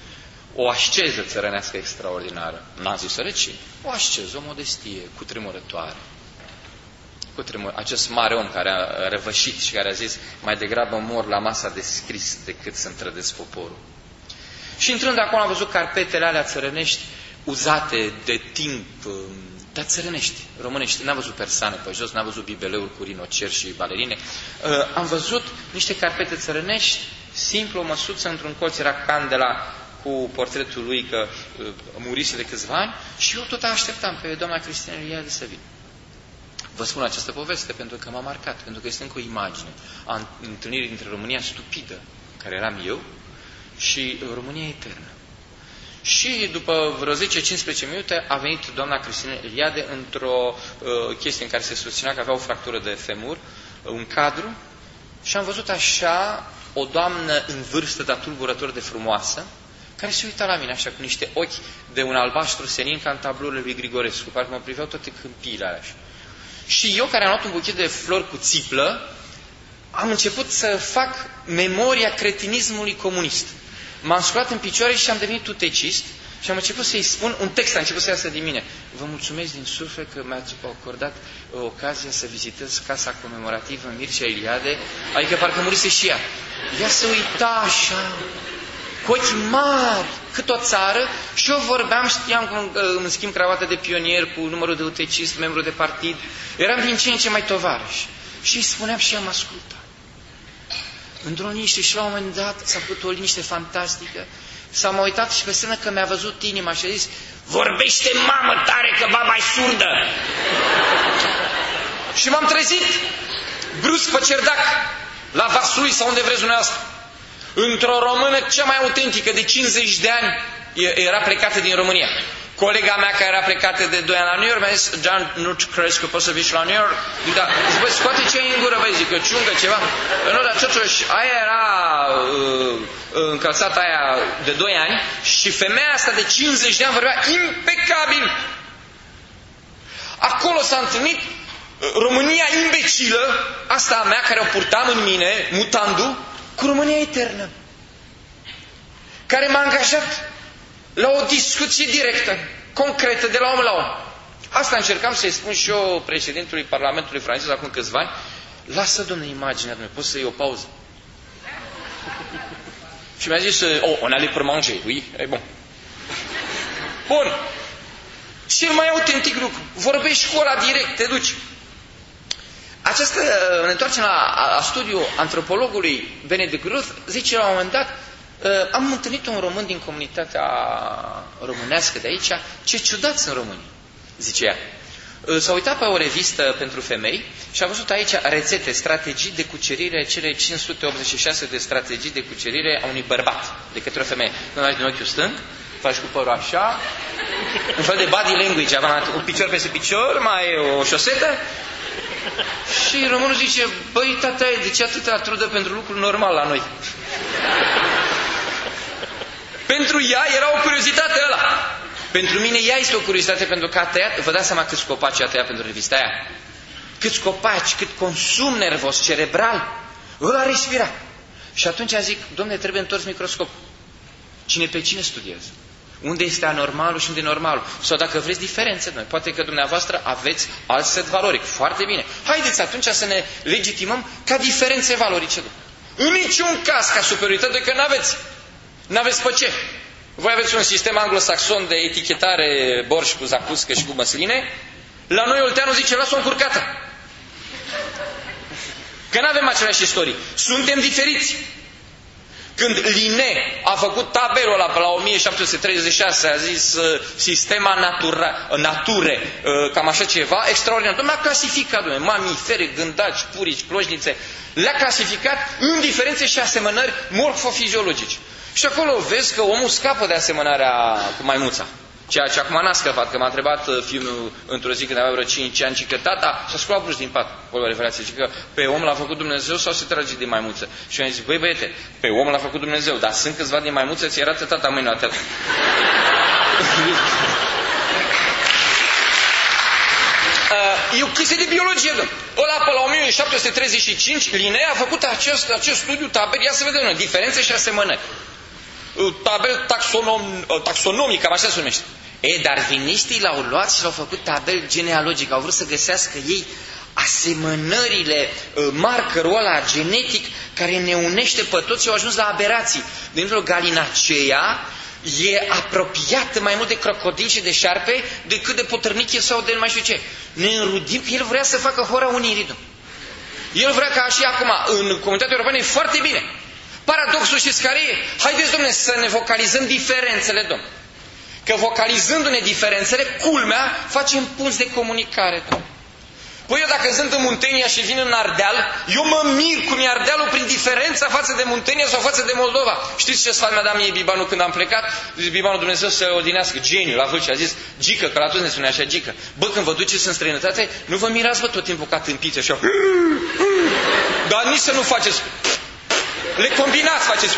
O asceză țărănească extraordinară. N-am zis sărăcie. O asceză, o modestie, cutremurătoare. Cutremur... Acest mare om care a răvășit și care a zis mai degrabă mor la masa de scris decât să-mi trădesc poporul. Și intrând acolo am văzut carpetele alea țărănești uzate de timp, dar țărănești, românești. N-am văzut persană pe jos, n-am văzut bibeleuri cu rinoceri și balerine. Am văzut niște carpete țărănești, simplu, o măsuță, într-un colț era candela cu portretul lui că uh, murise de câțiva ani și eu tot așteptam pe doamna Cristina Eliade să vină. Vă spun această poveste pentru că m-a marcat, pentru că este încă o imagine a întâlnirii dintre România stupidă, care eram eu, și România eternă. Și după vreo zece cincisprezece minute a venit doamna Cristina Eliade într-o uh, chestie în care se susținea că avea o fractură de femur, un cadru, și am văzut așa o doamnă în vârstă, dar tulburător de frumoasă, care se uita la mine așa cu niște ochi de un albastru senin ca în tablourile lui Grigorescu, parcă mă priveau toate câmpiile alea. Și eu, care am luat un buchet de flori cu țiplă, am început să fac memoria cretinismului comunist. M-am sculat în picioare și am devenit tutecist și am început să-i spun, un text a început să iasă din mine. Vă mulțumesc din suflet că mi-ați acordat ocazia să vizitez casa comemorativă Mircea Eliade, adică parcă murise și ea. Ea se uita așa, cu ochi mari, cât o țară, și eu vorbeam, știam că îmi schimb cravată de pionier cu numărul de utecist, membru de partid, eram din ce în ce mai tovarăș. Și îi spuneam și am ascultat. Într-o liniște și la un moment dat s-a făcut o liniște fantastică, s-a mă uitat și pe scenă că mi-a văzut inima și a zis, vorbește mamă tare că baba-i surdă! Și m-am trezit brusc pe cerdac, la Vaslui sau unde vreți dumneavoastră. Într-o română cea mai autentică, de cincizeci de ani, era plecată din România. Colega mea care era plecată de doi ani la New York mi-a zis, John, nu crezi că poți să vii și la New York? Dar, zic, băi, scoate ce ai în gură, băi, zic, că ciungă ceva. Nu, dar totuși, aia era uh, încălțata aia de doi ani și femeia asta de cincizeci de ani vorbea impecabil. Acolo s-a întâlnit România imbecilă, asta a mea, care o purtam în mine, mutandu, cu România eternă, care m-a angajat la o discuție directă, concretă, de la om la om. Asta încercam să-i spun și eu președintului Parlamentului francez acum câțiva ani. Lasă, domnule, imaginea, domnule, poți să iei o pauză? Și mi-a zis, oh, on allait pour manger, oui, e bun. Bun. Cel mai autentic lucru, vorbești cu ăla direct, te duci. Această, ne întoarcem la, la studiul antropologului Benedict Ruth, zice la un moment dat, am întâlnit un român din comunitatea românească de aici, ce ciudați sunt românii, zice ea. S-a uitat pe o revistă pentru femei și a văzut aici rețete, strategii de cucerire, cele cinci sute optzeci și șase de strategii de cucerire a unui bărbat de către o femeie. Când faci din ochiul stâng, faci cu părul așa, un fel de body language, un picior peste picior, mai o șosetă. Și românul zice, băi, tata, de ce atâta trudă pentru lucruri normal la noi? Pentru ea era o curiozitate ăla. Pentru mine ea este o curiozitate pentru că a tăiat, vă dați seama câți copaci a tăiat pentru revista aia? Câți copaci, cât consum nervos, cerebral, ăla respira. Și atunci zic, domne, trebuie întors microscop. Cine pe cine studiază? Unde este anormalul și unde e normalul? Sau dacă vreți diferențe, noi, poate că dumneavoastră aveți alt set valoric. Foarte bine. Haideți atunci să ne legitimăm ca diferențe valorice. În niciun caz ca superioritate, că n-aveți. N-aveți pe ce. Voi aveți un sistem anglosaxon de etichetare borș cu zacuscă și cu măsline. La noi Olteanu zice, lasă-o încurcată. Că n-avem aceleași istorii. Suntem diferiți. Când Linné a făcut tabelul ăla pe la o mie șapte sute treizeci și șase, a zis uh, sistema natura, nature, uh, cam așa ceva, extraordinar. Dom'le, a clasificat, dom'le, mamifere, gândaci, purici, cloșnițe, le-a clasificat în diferențe și asemănări morfofiziologice. Și acolo vezi că omul scapă de asemănarea cu maimuța. Ceea ce acum n-a scăpat, că m-a întrebat fiul într-o zi când avea vreo cinci ani, și că tata s-a sculat bruș din pat. Acolo revelație, și că pe om l-a făcut Dumnezeu sau se trage de maimuță? Și eu am zis, băi băiete, pe om l-a făcut Dumnezeu, dar sunt câțiva din maimuță, ți arată tata mâine atât. E o chestie de biologie, domn. Ăla pe la o mie șapte sute treizeci și cinci, Linné a făcut acest, acest studiu tabel, ia să vedem noi, diferențe și asemănări. Tabel taxonom, taxonomic, cam așa se numește. E, dar viniștii l-au luat și l-au făcut tabel genealogic, au vrut să găsească ei asemănările, markerul ăla genetic care ne unește pe toți și au ajuns la aberații. De exemplu, galinaceea e apropiată mai mult de crocodil și de șarpe decât de potărniche sau de mai știu ce. Ne înrudim, el vrea să facă hora unirii. El vrea ca și acum, în comunitatea europeană, e foarte bine. Paradoxul știți care e? Haideți, domne, să ne vocalizăm diferențele, domne. Că vocalizându-ne diferențele, culmea, facem punți de comunicare, domne. Păi eu dacă sunt în Muntenia și vin în Ardeal, eu mă mir cum e Ardealul prin diferența față de Muntenia sau față de Moldova. Știți ce sfat mi-a dat mie Bibanu când am plecat? Zice, Bibanu, Dumnezeu să odinească, geniu, la Vâlcea, a zis, Gică, că la toți ne spune așa, Gică. Bă, când vă duceți în străinătate, nu vă mirați, bă, tot timpul ca tâmpiți așa. Dar nici să nu faceți. Le combinați, faceți.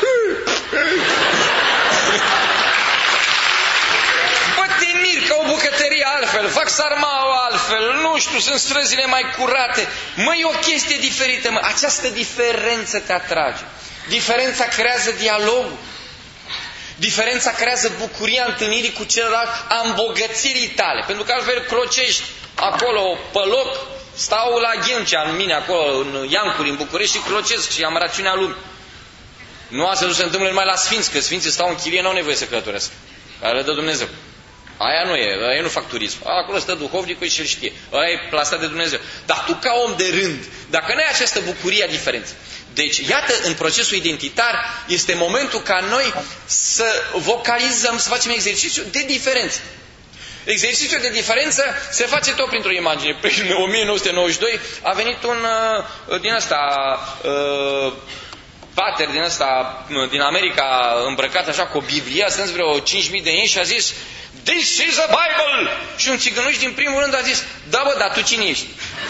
Bă, te mir ca o bucătărie altfel, fac sarmau altfel, nu știu, sunt străzile mai curate. Mă, e o chestie diferită, mă. Această diferență te atrage. Diferența creează dialogul. Diferența creează bucuria întâlnirii cu celălalt, a îmbogățirii tale. Pentru că altfel crocești acolo pe loc, stau la Ghencea, în mine, acolo, în Iancuri, în București și clocesc și am rațiunea lumii. Nu asta nu se întâmplă numai la sfinți, că sfinții stau în chirie, nu au nevoie să călătoresc. Care le dă Dumnezeu. Aia nu e, aia nu fac turism. Acolo stă duhovnicul și el știe. Aia e plasat de Dumnezeu. Dar tu ca om de rând, dacă nu ai această bucurie a diferenței. Deci, iată, în procesul identitar este momentul ca noi să vocalizăm, să facem exercițiu de diferență. Exercițiul de diferență se face tot printr-o imagine. Prin o mie nouă sute nouăzeci și doi a venit un uh, din ăsta uh, pater din ăsta uh, din America îmbrăcat așa cu o Biblie, a strâns vreo cinci mii de ieni și a zis This is a Bible! Și un țigănuș din primul rând a zis da, bă, dar tu cine ești?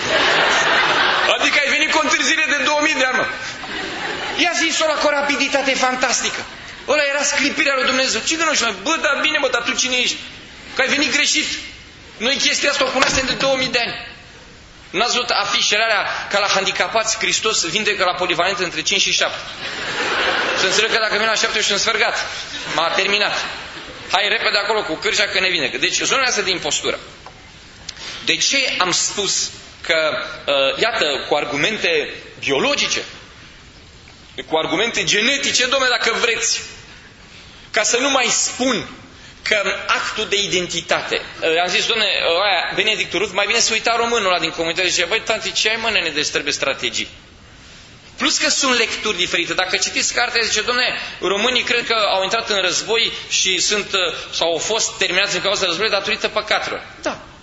Adică ai venit cu o întârziere de două mii de ani, mă. I-a zis-o la cu o rapiditate fantastică. Ăla era sclipirea lui Dumnezeu. Țigănuș, mă, bă, dar bine, bă, dar tu cine ești? Că ai venit greșit. Noi chestia asta o cunoaștem de două mii de ani. N-ați văzut afișerarea ca la handicapați Hristos vindecă la polivalent între cinci și șapte. Să înțeleg că dacă vine la șapte și un sfârgat, m-a terminat. Hai repede acolo cu cârja că ne vindecă. Deci zonele astea de impostură. De ce am spus că, uh, iată, cu argumente biologice, cu argumente genetice, dom'le, dacă vreți, ca să nu mai spun că actul de identitate, am zis, doamne, aia, Benedictul Ruf, mai bine să uita românul ăla din comunitate și zice, băi, tanti, ce ai, mă, nene, deci trebuie strategii. Plus că sunt lecturi diferite. Dacă citiți cartea, zice, doamne, românii cred că au intrat în război și sunt, sau au fost terminați în cauza războiului datorită păcatelor. Da.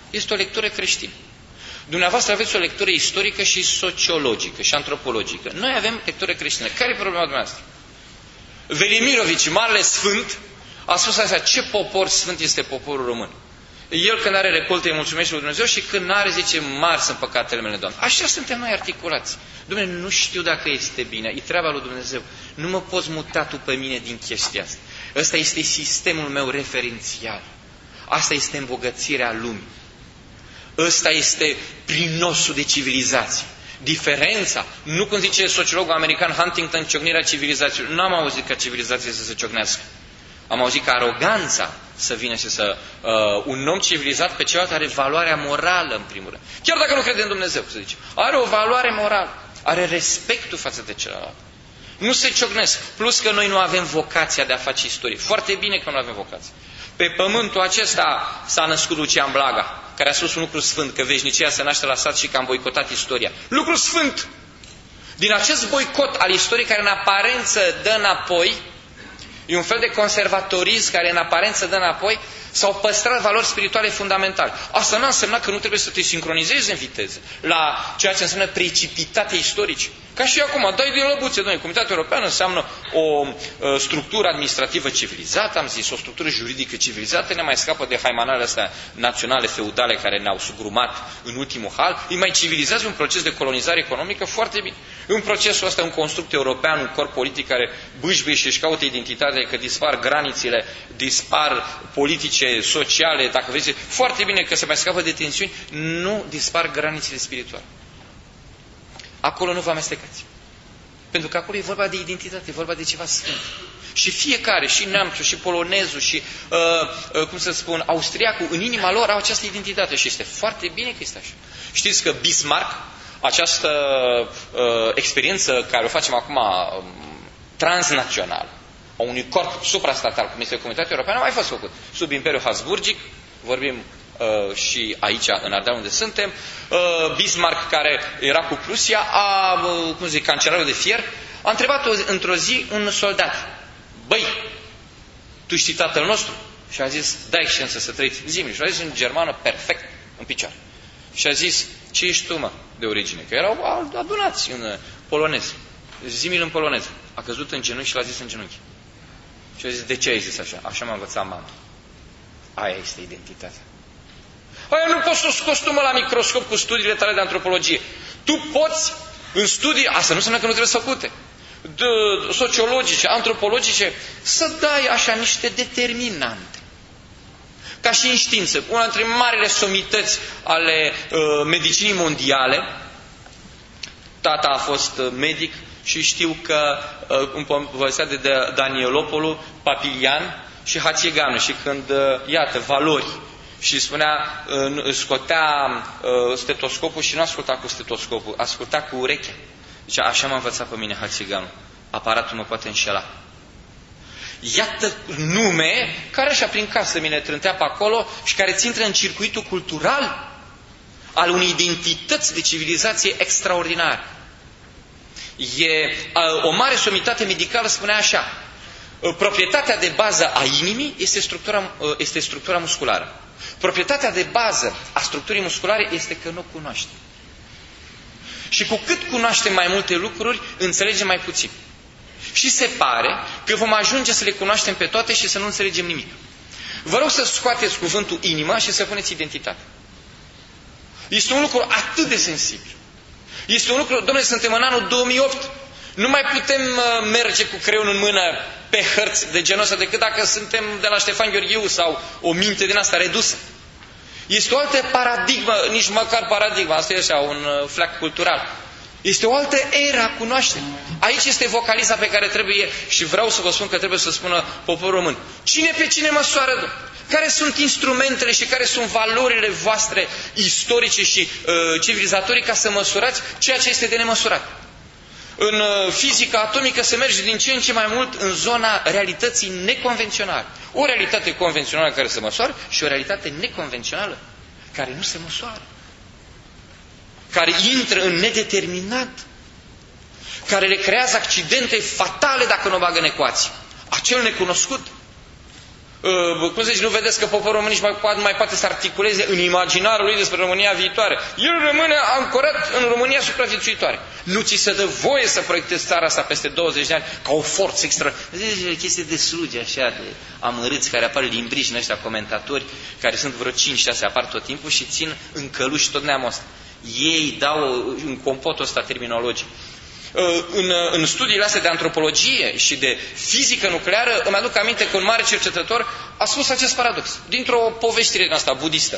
Este o lectură creștină. Dumneavoastră aveți o lectură istorică și sociologică și antropologică. Noi avem lectură creștină. Care e problema dumneavoastră? Velimirovici, marele sfânt, a spus așa, ce popor sfânt este poporul român. El când are recoltă îi mulțumește lui Dumnezeu și când n-are zice, mari sunt păcatele mele, Doamne. Așa suntem noi articulați. Dumnezeu, nu știu dacă este bine, e treaba lui Dumnezeu. Nu mă poți muta tu pe mine din chestia asta. Ăsta este sistemul meu referențial. Asta este îmbogățirea lumii. Ăsta este prinosul de civilizație. Diferența, nu când zice sociologul american Huntington, ciocnirea civilizației. Nu am auzit ca civilizația să se ciocnească. Am auzit că aroganța să vină și să... Uh, un om civilizat pe celălalt are valoarea morală, în primul rând. Chiar dacă nu crede în Dumnezeu, să zice. Are o valoare morală. Are respectul față de celălalt. Nu se ciocnesc. Plus că noi nu avem vocația de a face istorie. Foarte bine că nu avem vocație. Pe pământul acesta s-a născut Lucian Blaga, care a spus un lucru sfânt, că veșnicia se naște la sat și că am boicotat istoria. Lucru sfânt! Din acest boicot al istoriei care în aparență dă înapoi, e un fel de conservatorism care în aparență dă înapoi, s-au păstrat valori spirituale fundamentale. Asta nu a însemnat că nu trebuie să te sincronizezi în viteză la ceea ce înseamnă precipitate istorice. Ca și acum, dai din lăbuțe, noi, Comunitatea Europeană înseamnă o uh, structură administrativă civilizată, am zis, o structură juridică civilizată, ne mai scapă de haimanale astea naționale, feudale, care ne-au sugrumat în ultimul hal, îi mai civilizează un proces de colonizare economică foarte bine. În procesul ăsta, un construct european, un corp politic care bâșbâie și își caută identitatea, că dispar granițele, dispar politice, sociale, dacă vezi, foarte bine că se mai scapă de tensiuni, nu dispar granițele spirituale. Acolo nu vă amestecați. Pentru că acolo e vorba de identitate, e vorba de ceva sfânt. Și fiecare, și neamțul, și polonezul, și, uh, uh, cum să spun, austriacul, în inima lor au această identitate. Și este foarte bine că este așa. Știți că Bismarck, această uh, experiență care o facem acum uh, transnațională, a unui corp suprastatal, cum este Comunitatea Europeană, a mai fost făcut. Sub Imperiul Habsburgic, vorbim Uh, și aici, în Ardeal, unde suntem, uh, Bismarck, care era cu Prusia, a, uh, cum zic, cancelarul de fier, a întrebat într-o zi un soldat, băi, tu știi tatăl nostru? Și a zis, da, excelență, să trăiți, zi-mi. Și a zis în germană, perfect, în picioare. Și a zis, ce ești tu, mă, de origine? Că erau adunați în polonez. Zi-mi în poloneză. A căzut în genunchi și l-a zis în genunchi. Și a zis, de ce ai zis așa? Așa m-a învățat mama. Aia este identitatea. Aia nu poți să o scoți tu, mă, la microscop cu studiile tale de antropologie. Tu poți, în studii, asta nu înseamnă că nu trebuie să făcute, de, sociologice, antropologice, să dai așa niște determinante. Ca și în știință, una dintre marile somități ale uh, medicinii mondiale, tata a fost uh, medic și știu că uh, îmi povestea de Danielopolu, Papilian și Hațieganu și când, uh, iată, valori, și spunea, scotea uh, stetoscopul și nu asculta cu stetoscopul, asculta cu urechea. Deci așa m-a învățat pe mine Hațieganu. Aparatul mă poate înșela. Iată nume care așa prin casă mi le trântea pe acolo și care ți intră în circuitul cultural al unei identități de civilizație extraordinare. E, uh, o mare somitate medicală spunea așa, uh, proprietatea de bază a inimii este structura, uh, este structura musculară. Proprietatea de bază a structurii musculare este că nu o cunoaștem. Și cu cât cunoaștem mai multe lucruri, înțelegem mai puțin. Și se pare că vom ajunge să le cunoaștem pe toate și să nu înțelegem nimic. Vă rog să scoateți cuvântul inimă și să puneți identitate. Este un lucru atât de sensibil. Este un lucru, domnule, suntem în anul două mii opt. Nu mai putem uh, merge cu creionul în mână pe hărți de genul ăsta decât dacă suntem de la Ștefan Gheorghiu sau o minte din asta redusă. Este o altă paradigmă, nici măcar paradigma, asta e așa, un uh, fleac cultural. Este o altă era a cunoașterii. Aici este vocaliza pe care trebuie, și vreau să vă spun că trebuie să spună poporul român. Cine pe cine măsoară, domnule? Care sunt instrumentele și care sunt valorile voastre istorice și uh, civilizatorii ca să măsurați ceea ce este de nemăsurat? În fizica atomică se merge din ce în ce mai mult în zona realității neconvenționale. O realitate convențională care se măsoară și o realitate neconvențională care nu se măsoară. Care intră în nedeterminat. Care le creează accidente fatale dacă nu o bagă în ecuație. Acel necunoscut. Uh, cum să zici, nu vedeți că poporul român nici mai poate, mai poate să articuleze în imaginarul lui despre România viitoare. El rămâne ancorat în România supraviețuitoare. Nu ți se dă voie să proiectezi țara asta peste douăzeci de ani ca o forță extra. Deci chestii de slugi așa, de amărâți care apar limbriși în ăștia comentatori, care sunt vreo cinci șase, apar tot timpul și țin în căluși tot neamul ăsta. Ei dau în compotul ăsta terminologic. În, în studiile astea de antropologie și de fizică nucleară, îmi aduc aminte că un mare cercetător a spus acest paradox, dintr-o povestire din asta budistă.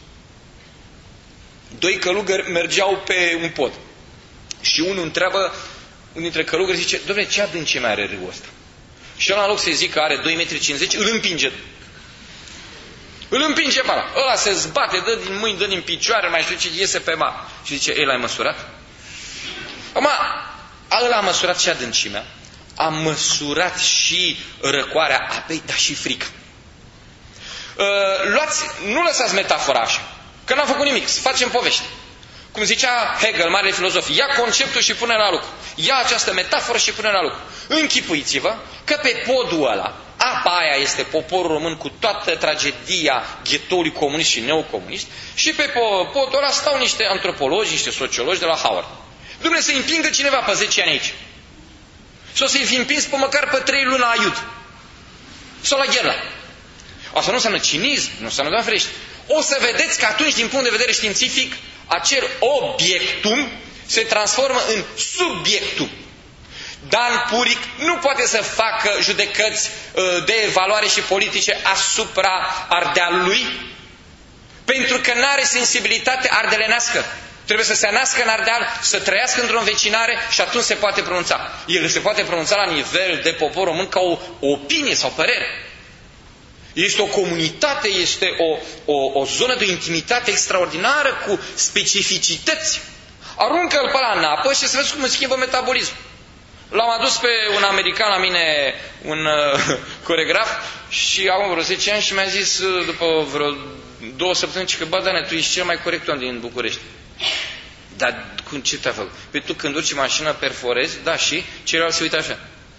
Doi călugări mergeau pe un pod și unul întreabă, unul dintre călugări zice, dom'le, ce adâncime are râul ăsta? Și ăla, în loc să-i zic că are doi metri cincizeci, îl împinge. Îl împinge pe ăla. Ăla se zbate, dă din mâini, dă din picioare, mai știu ce, iese pe mare. Și zice, ei, l-ai măsurat? Acum, ăla a măsurat și adâncimea, a măsurat și răcoarea apei, dar și frica. Uh, luați, nu lăsați metafora așa, că n-am făcut nimic, să facem povești. Cum zicea Hegel, marele filozof, ia conceptul și pune la lucru. Ia această metaforă și pune la lucru. Închipuiți-vă că pe podul ăla, apa aia este poporul român cu toată tragedia ghetoului comunist și neocomunist, și pe podul ăla stau niște antropologi, niște sociologi de la Howard. Dumnezeu să-i împingă cineva pe zece ani aici. Sau să-i fi împins pe măcar pe trei luni la Iud. Sau la Gherla. Asta nu înseamnă cinism, nu înseamnă, Doamne ferește. O să vedeți că atunci, din punct de vedere științific, acel obiectum se transformă în subiectum. Dan Puric nu poate să facă judecăți de valoare și politice asupra Ardealului, pentru că nu are sensibilitate ardelenească. Trebuie să se nască în Ardeal, să trăiască într-o învecinare și atunci se poate pronunța. El se poate pronunța la nivel de popor român ca o, o opinie sau părere. Este o comunitate, este o, o, o zonă de intimitate extraordinară cu specificități. Aruncă-l pe ăla în apă și să vezi cum îți schimbă metabolismul. L-am adus pe un american la mine, un uh, coregraf, și acum vreo zece ani și mi-a zis uh, după vreo două săptămâni că, bă, Dane, tu ești cel mai corect om din București. Dar cum, ce te-a făcut? Păi tu când urci mașina perforezi, da, și ceilalți se uită așa.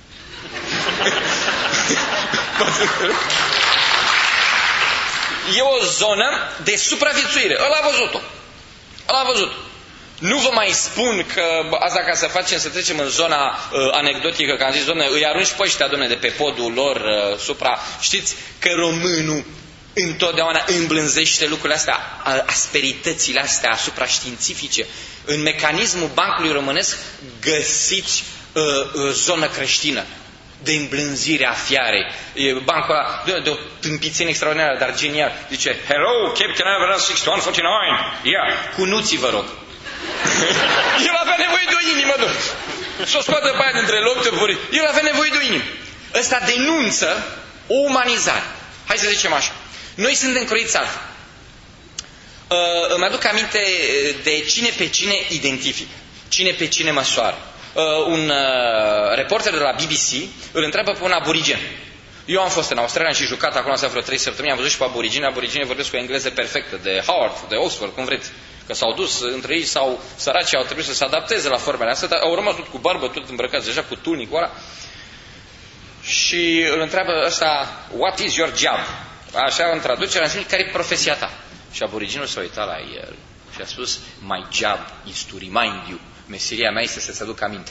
E o zonă de supraviețuire. Ăla a văzut-o. Ăla a văzut-o. Nu vă mai spun că asta ca să facem, să trecem în zona uh, anecdotică, că am zis, domne, îi arunci pe ăștia, domne, de pe podul lor uh, supra. Știți că românul întotdeauna îmblânzește lucrurile astea, asperitățile astea asupra științifice. În mecanismul bancului românesc găsiți uh, uh, zonă creștină de îmblânzire a fiarei. E bancul ăla de, de o tâmpițenie extraordinară, dar genial. Zice, hello, Captain Average șase unu patru nouă. Yeah, cu nuții, vă rog. El avea nevoie de o inimă, domnule. Și o scoată pe aia dintre locuri. El avea nevoie de o inimă. Ăsta denunță o umanizare. Hai să zicem așa. Noi suntem croiți altfel. Uh, îmi aduc aminte de cine pe cine identifică, cine pe cine măsoară. Uh, un uh, reporter de la B B C îl întreabă pe un aborigen. Eu am fost în Australia și jucat acolo să vreo trei săptămâni, am văzut și pe aborigeni. Aborigenii vorbesc cu o engleză perfectă, de Howard, de Oxford, cum vreți. Că s-au dus între ei, sau săracii au trebuit să se adapteze la formele astea, dar au rămas tot cu barbă, tot îmbrăcați deja cu tunicul ăla. Și îl întreabă ăsta, what is your job? Așa, în traducere, înseamnă, care e profesia ta? Și aboriginul s-a uitat la el și a spus, my job is to remind you. Meseria mea este să-ți aduc aminte.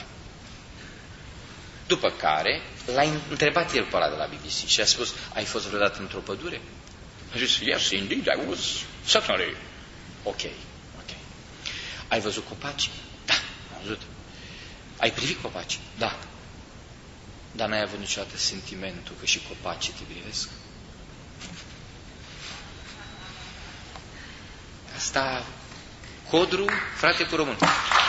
După care l-a întrebat el pe ăla de la B B C și a spus, ai fost vreodată într-o pădure? A zis, yes, indeed, I was, certainly. Ok, ok. Ai văzut copaci? Da, am văzut. Ai privit copaci? Da. Dar n-ai avut niciodată sentimentul că și copacii te privesc? Asta, codru, frate cu român.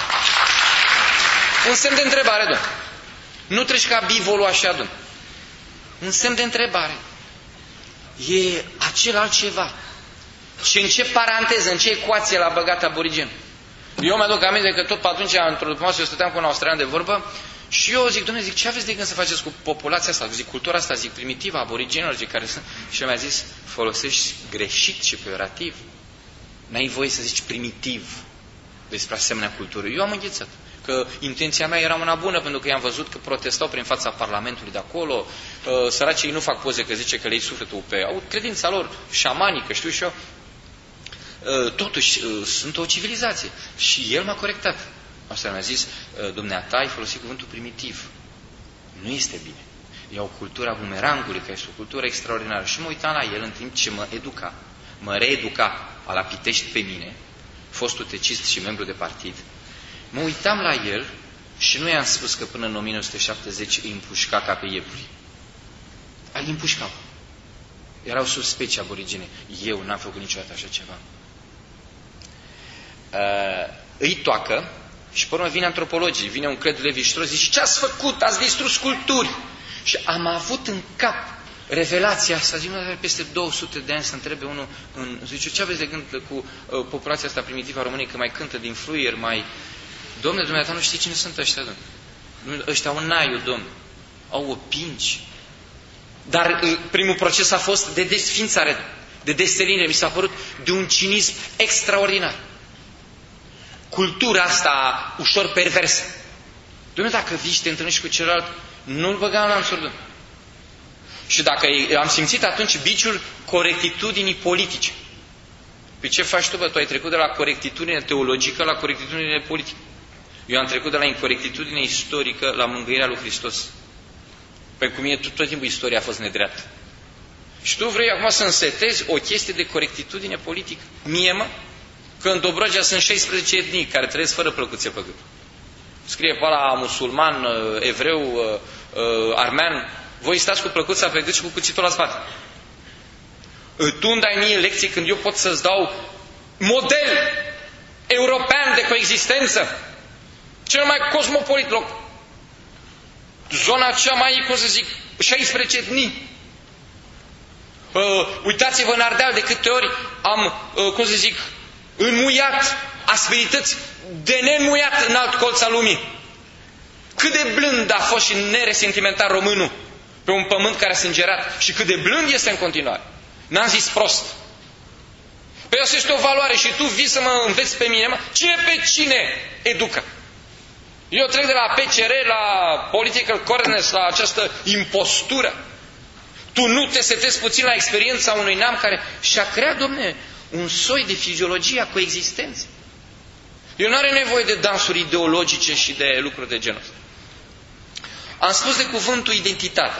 Un semn de întrebare, domn. Nu treci ca bivolul așa, domn. Un semn de întrebare. E acel altceva. Și în ce paranteză, în ce ecuație l-a băgat aborigen? Eu mi-aduc aminte că tot pe atunci, într-o după masă, eu stăteam cu un australian de vorbă și eu zic, domnule, zic, ce aveți de gând să faceți cu populația asta? Zic, cultura asta, zic, primitivă, aborigenilor, zic, care sunt... Și el mi-a zis, folosești greșit și peorativ. N-ai voie să zici primitiv despre asemenea cultură. Eu am înghețat. că intenția mea era una bună, pentru că i-am văzut că protestau prin fața Parlamentului de acolo, uh, săracii nu fac poze că zice că le-i sufletul pe au credința lor șamanică, știu și eu. Uh, totuși, uh, sunt o civilizație. Și el m-a corectat. Asta mi-a zis, uh, dumneata, ai folosit cuvântul primitiv. Nu este bine. E o cultură a bumerangului, că este o cultură extraordinară. Și mă uitam la el în timp ce mă educa, mă reeduca a la Pitești pe mine, fostul tecist și membru de partid. Mă uitam la el și nu i-am spus că până în o mie nouă sute șaptezeci îi împușca ca pe iepuri. Îi împușcau. Erau sub specie aborigene. Eu n-am făcut niciodată așa ceva. Uh, îi toacă și pe urmă vine antropologii, vine un cred Levi-Strauss, zice, ce ați făcut? Ați distrus sculpturi. Și am avut în cap revelația asta, zic, peste două sute de ani să întrebe unul, în, zice, ce aveți de gând cu uh, populația asta primitivă a României, că mai cântă din fluier, mai... Dom'le, dumneata, nu știi cine sunt ăștia, dom'le? Ăștia au naiul, dom'le, au opinci. Dar uh, primul proces a fost de desfințare, de deselinire, mi s-a părut de un cinism extraordinar. Cultura asta ușor perversă. Dom'le, dacă vii și te întâlnești cu celălalt, nu-l băga în lanțuri, dom'le. Și dacă am simțit atunci biciul corectitudinii politice. Pe ce faci tu, bă? Tu ai trecut de la corectitudine teologică la corectitudine politică. Eu am trecut de la incorectitudine istorică la mângâierea lui Hristos. Pentru mine tot, tot timpul istoria a fost nedreaptă. Și tu vrei acum să însetezi o chestie de corectitudine politică? Mie, mă? Că în Dobrogea sunt șaisprezece etnii care trăiesc fără plăcuțe pe gât. Scrie pe ăla musulman, evreu, armean, voi stați cu plăcuța pe gât și cu cuțitul la spate. Tu îmi dai mie lecții când eu pot să-ți dau model european de coexistență. Cel mai cosmopolit loc. Zona cea mai, cum să zic, șaisprezece etnii. Uh, uitați-vă în Ardeal de câte ori am, uh, cum să zic, înmuiat asperități de neînmuiat în alt colț al lumii. Cât de blând a fost și neresentimentar românul pe un pământ care a sângerat și cât de blând este în continuare. N-am zis prost. Păi asta este o valoare și tu vii să mă înveți pe mine, mă? Cine pe cine educă? Eu trec de la P C R la political correctness, la această impostură. Tu nu te setezi puțin la experiența unui neam care și-a creat, domne, un soi de fiziologie a coexistenței. Eu nu are nevoie de dansuri ideologice și de lucruri de genul ăsta. Am spus de cuvântul identitate.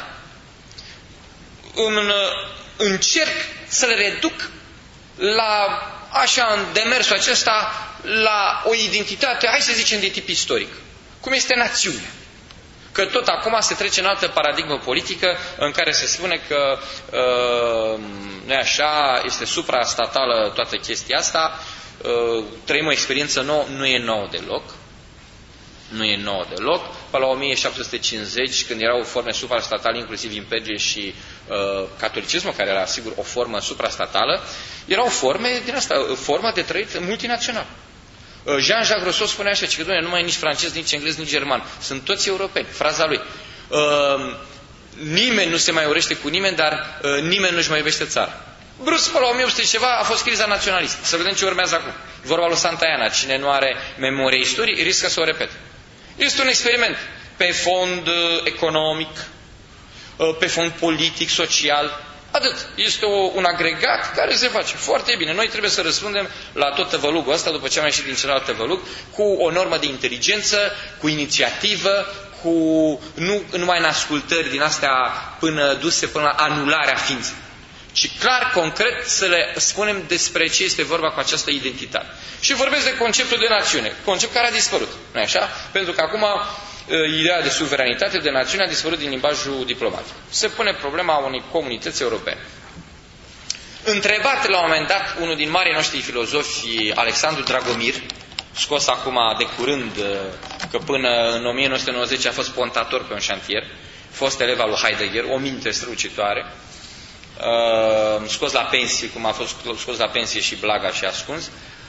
În, încerc să-l reduc la, așa, în demersul acesta, la o identitate, hai să zicem, de tip istoric. Cum este națiunea. Că tot acum se trece în altă paradigmă politică în care se spune că uh, nu e așa, este suprastatală toată chestia asta, uh, trăim o experiență nouă, nu e nouă deloc. Nu e nouă deloc. Pe la o mie șapte sute cincizeci, când erau forme suprastatale, inclusiv imperie și uh, catolicismul, care era, sigur, o formă suprastatală, erau forme din asta, forma de trăit multinațional. Jean-Jacques Rousseau spunea așa, că nu mai e nici francez, nici englez, nici german. Sunt toți europeni. Fraza lui. Uh, nimeni nu se mai urește cu nimeni, dar uh, nimeni nu-și mai iubește țara. Brusc, pe la o mie opt sute ceva, a fost criza naționalistă. Să vedem ce urmează acum. Vorba lui Santayana. Cine nu are memorie istoriei, riscă să o repete. Este un experiment pe fond uh, economic, uh, pe fond politic, social. Atât. Este o, un agregat care se face foarte bine. Noi trebuie să răspundem la tot tăvălugul ăsta, după ce am ieșit din celălalt tăvălug, cu o normă de inteligență, cu inițiativă, cu nu numai în ascultări din astea până duse până la anularea ființei, ci clar, concret, să le spunem despre ce este vorba cu această identitate. Și vorbesc de conceptul de națiune, concept care a dispărut. Nu așa? Pentru că acum ideea de suveranitate, de națiune a dispărut din limbajul diplomatic. Se pune problema unei comunități europene. Întrebat la un moment dat unul din marii noștri filozofi, Alexandru Dragomir, scos acum de curând, că până în o mie nouă sute nouăzeci a fost pontator pe un șantier, fost elev al lui Heidegger, o minte strălucitoare, scos la pensie, cum a fost scos la pensie și Blaga și ascuns,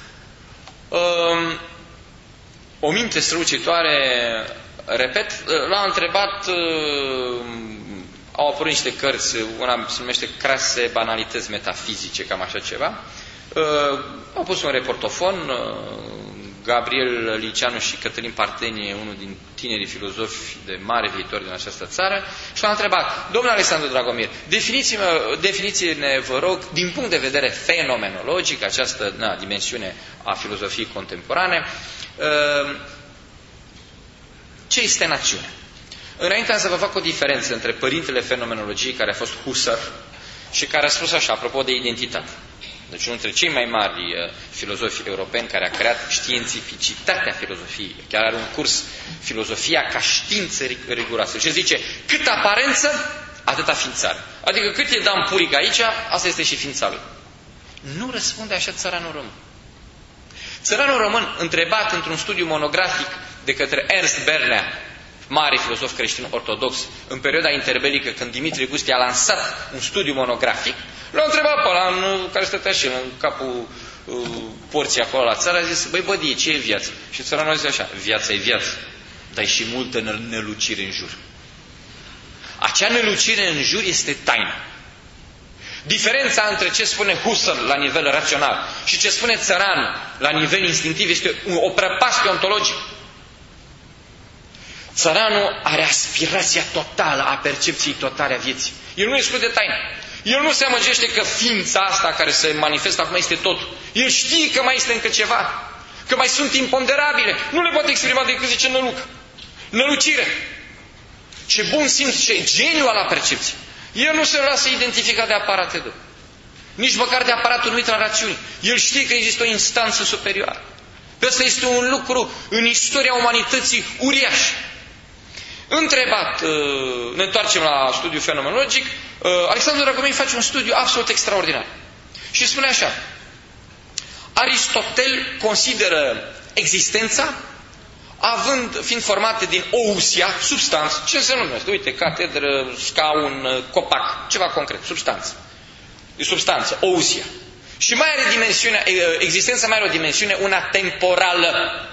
o minte strălucitoare. Repet, l-a întrebat, au apărut niște cărți, una se numește Crase banalități metafizice, cam așa ceva. Au pus un reportofon Gabriel Liceanu și Cătălin Partenie, unul din tinerii filozofi de mare viitor din această țară, și l-a întrebat: domnule Alexandru Dragomir, definiți-ne, vă rog, din punct de vedere fenomenologic, această na, dimensiune a filozofiei contemporane, ce este națiunea? Înainte să vă fac o diferență între părintele fenomenologiei, care a fost Husserl, și care a spus așa, apropo de identitate. Deci unul dintre cei mai mari uh, filozofi europeni, care a creat științificitatea filozofiei. Chiar are un curs, Filozofia ca știință riguroasă. Și zice, cât aparență, atâta ființare. Adică cât e Dan Puric aici, asta este și ființa lui. Nu răspunde așa țăranul român. Țăranul român, întrebat într-un studiu monografic de către Ernst Bernea, mare filozof creștin ortodox, în perioada interbelică, când Dimitrie Gusti a lansat un studiu monografic, l-a întrebat pe ăla, în care stătea și în capul uh, porții acolo la țară, a zis: băi bădie, ce e viața? Și țăranul a zis așa: viața e viață, dar e și multă nelucire în jur. Acea nelucire în jur este taină. Diferența între ce spune Husserl la nivel rațional și ce spune țăranul la nivel instinctiv este o prăpastie ontologică. Țăranul are aspirația totală a percepției totale a vieții. El nu exclude taină. El nu se amăgește că ființa asta care se manifestă acum este totul. El știe că mai este încă ceva, că mai sunt imponderabile. Nu le poate exprima decât, zice, năluc. Nălucire. Ce bun simț, ce geniu la percepție. El nu se lasă identificat de aparate de. Nici măcar de aparatul numit al rațiunii. El știe că există o instanță superioară. Că ăsta este un lucru în istoria umanității uriaș. Întrebat, ne întoarcem la studiul fenomenologic, Alexandru Dragomir face un studiu absolut extraordinar. Și spune așa: Aristotel consideră existența având, fiind formată din ousia, substanță. Ce se numește? Uite, catedră, scaun, copac, ceva concret, substanță. E substanță, ousia. Și mai are dimensiunea, existența mai are o dimensiune, una temporală.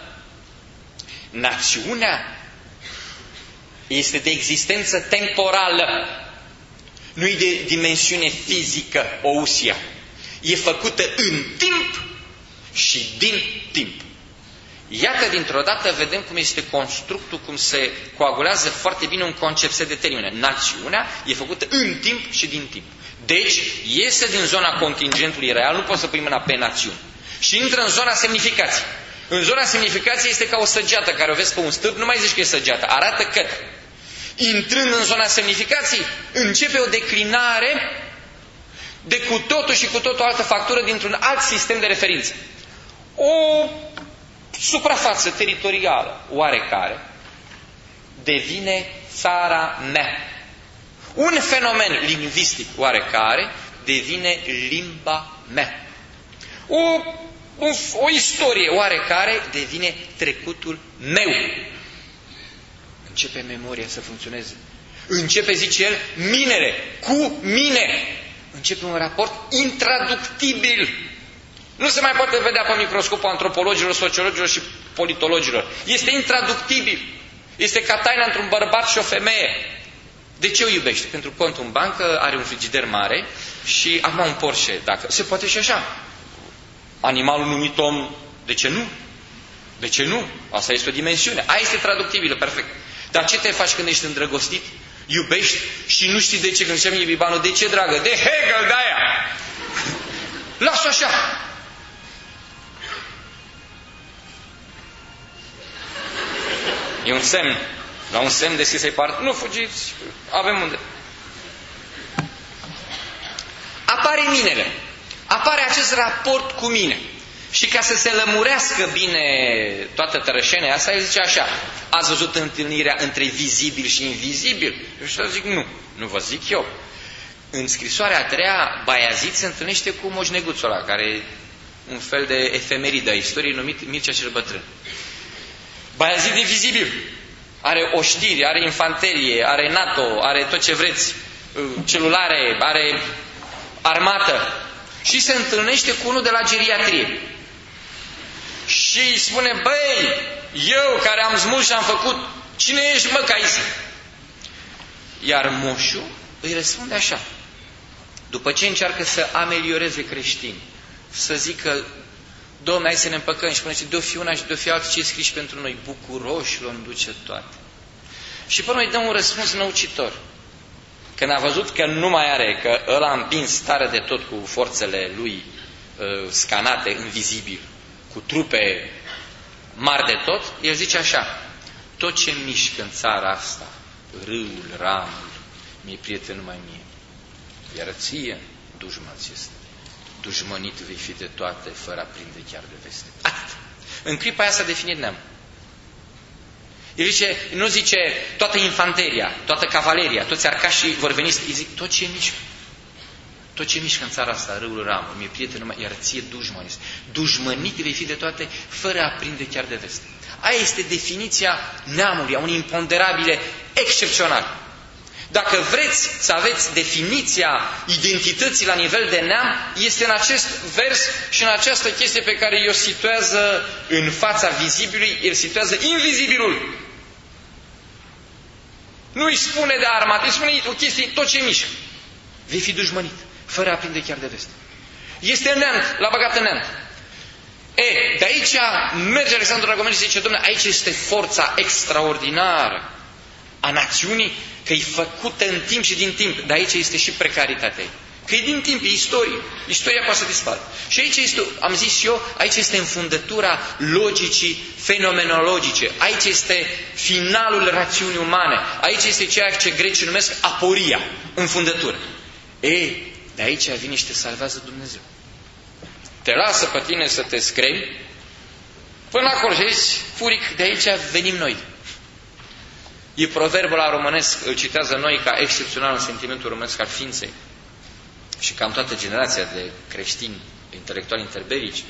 Națiunea este de existență temporală. Nu e de dimensiune fizică, ousia. E făcută în timp și din timp. Iată, dintr-o dată vedem cum este constructul, cum se coagulează foarte bine un concept, se determină. Națiunea e făcută în timp și din timp. Deci, iese din zona contingentului real, nu poți să pui mâna pe națiune. Și intră în zona semnificației. În zona semnificației este ca o săgeată care o vezi pe un stâlp, nu mai zici că e săgeată, arată către. Intrând în zona semnificației, începe o declinare de cu totul și cu totul altă factură dintr-un alt sistem de referință. O suprafață teritorială oarecare devine țara mea. Un fenomen lingvistic oarecare devine limba mea. O, o, o istorie oarecare devine trecutul meu. Începe memoria să funcționeze. Începe, zice el, minele cu mine. Începe un raport intraductibil. Nu se mai poate vedea pe microscopul antropologilor, sociologilor și politologilor. Este intraductibil. Este ca taina între un bărbat și o femeie. De ce o iubește? Pentru că contul în bancă, are un frigider mare și acum un Porsche. Dacă se poate și așa. Animalul numit om, de ce nu? De ce nu? Asta este o dimensiune. Aia este traductibilă, perfect. Dar ce te faci când ești îndrăgostit? Iubești și nu știi de ce, când ziceam Ibibanul, de ce, dragă? De Hegel, de aia! Lasă așa! E un semn. La un semn deschis-i parte. Nu fugiți, avem unde. Apare minele. Apare acest raport cu mine. Și ca să se lămurească bine toată tărășenia asta, el zice așa: ați văzut întâlnirea între vizibil și invizibil? Eu și zic nu, nu vă zic eu. În scrisoarea a treia, Baiazid se întâlnește cu moșneguțul ăla, care e un fel de efemeridă a istoriei numit Mircea cel Bătrân. Baiazid e vizibil. Are oștiri, are infanterie, are NATO, are tot ce vreți, celulare, are armată. Și se întâlnește cu unul de la geriatrie. Și îi spune: băi, eu care am smuls și am făcut, cine ești, mă, ca aici? Iar moșul îi răspunde așa, după ce încearcă să amelioreze creștini, să zică Dom'le, hai să ne împăcăm. Și spune, de-o fi una și de-o fi altul, ce scris pentru noi? Bucuroși l-o înduce toate. Și până îi dă un răspuns năucitor. Când a văzut că nu mai are, că ăla a împins tare de tot cu forțele lui uh, scanate, invizibil, cu trupe mari de tot, el zice așa, tot ce mișcă în țara asta, râul, ramul, mi-e prieten numai mie. Iar ție, dușman ți este. Dușmănit vei fi de toate, fără a prinde chiar de veste. Atât. În clipa aia s-a definit neam. El zice, nu zice toată infanteria, toată cavaleria, toți arcașii vor veni, îi zic tot ce mișcă. Tot ce mișcă în țara asta, râul, ramul, mi-e prieten numai, iar ție dușman este. Dușmănit vei fi de toate, fără a prinde chiar de veste. Aia este definiția neamului, a unui imponderabile excepțional. Dacă vreți să aveți definiția identității la nivel de neam, este în acest vers și în această chestie pe care o situează în fața vizibilului, el situează invizibilul. Nu îi spune de armat, îi spune o chestie, tot ce mișcă. Vei fi dușmănit, fără a prinde chiar de veste. Este în neant, l-a băgat în neant. E, de aici merge Alexandru Dragomir și zice, Dom'le, aici este forța extraordinară a națiunii, că e făcută în timp și din timp. Dar aici este și precaritatea ei. Că e din timp, e istorie. Istoria poate să dispară. Și aici este, am zis și eu, aici este înfundătura logicii fenomenologice. Aici este finalul rațiunii umane. Aici este ceea ce grecii numesc aporia, înfundătură. Ei, de aici vine și te salvează Dumnezeu. Te lasă pe tine să te scremi până acolo și zici, furic, de aici venim noi. E proverbul la românesc, îl citează noi ca excepțional în sentimentul românesc al ființei și cam toată generația de creștini intelectuali interbelici.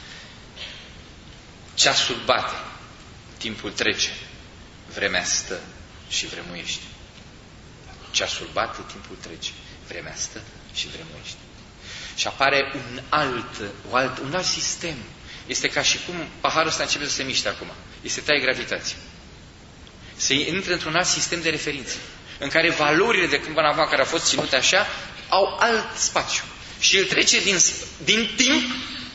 Ceasul bate, timpul trece, vremea stă și vremuiește. Ceasul bate, timpul trece, vremea stă și vremuiește. Și apare un alt, un alt, un alt sistem. Este ca și cum paharul ăsta începe să se miște acum. Este taie gravitație. Se intră într-un alt sistem de referințe, în care valorile de când până acum care au fost ținute așa, au alt spațiu. Și el trece din, din timp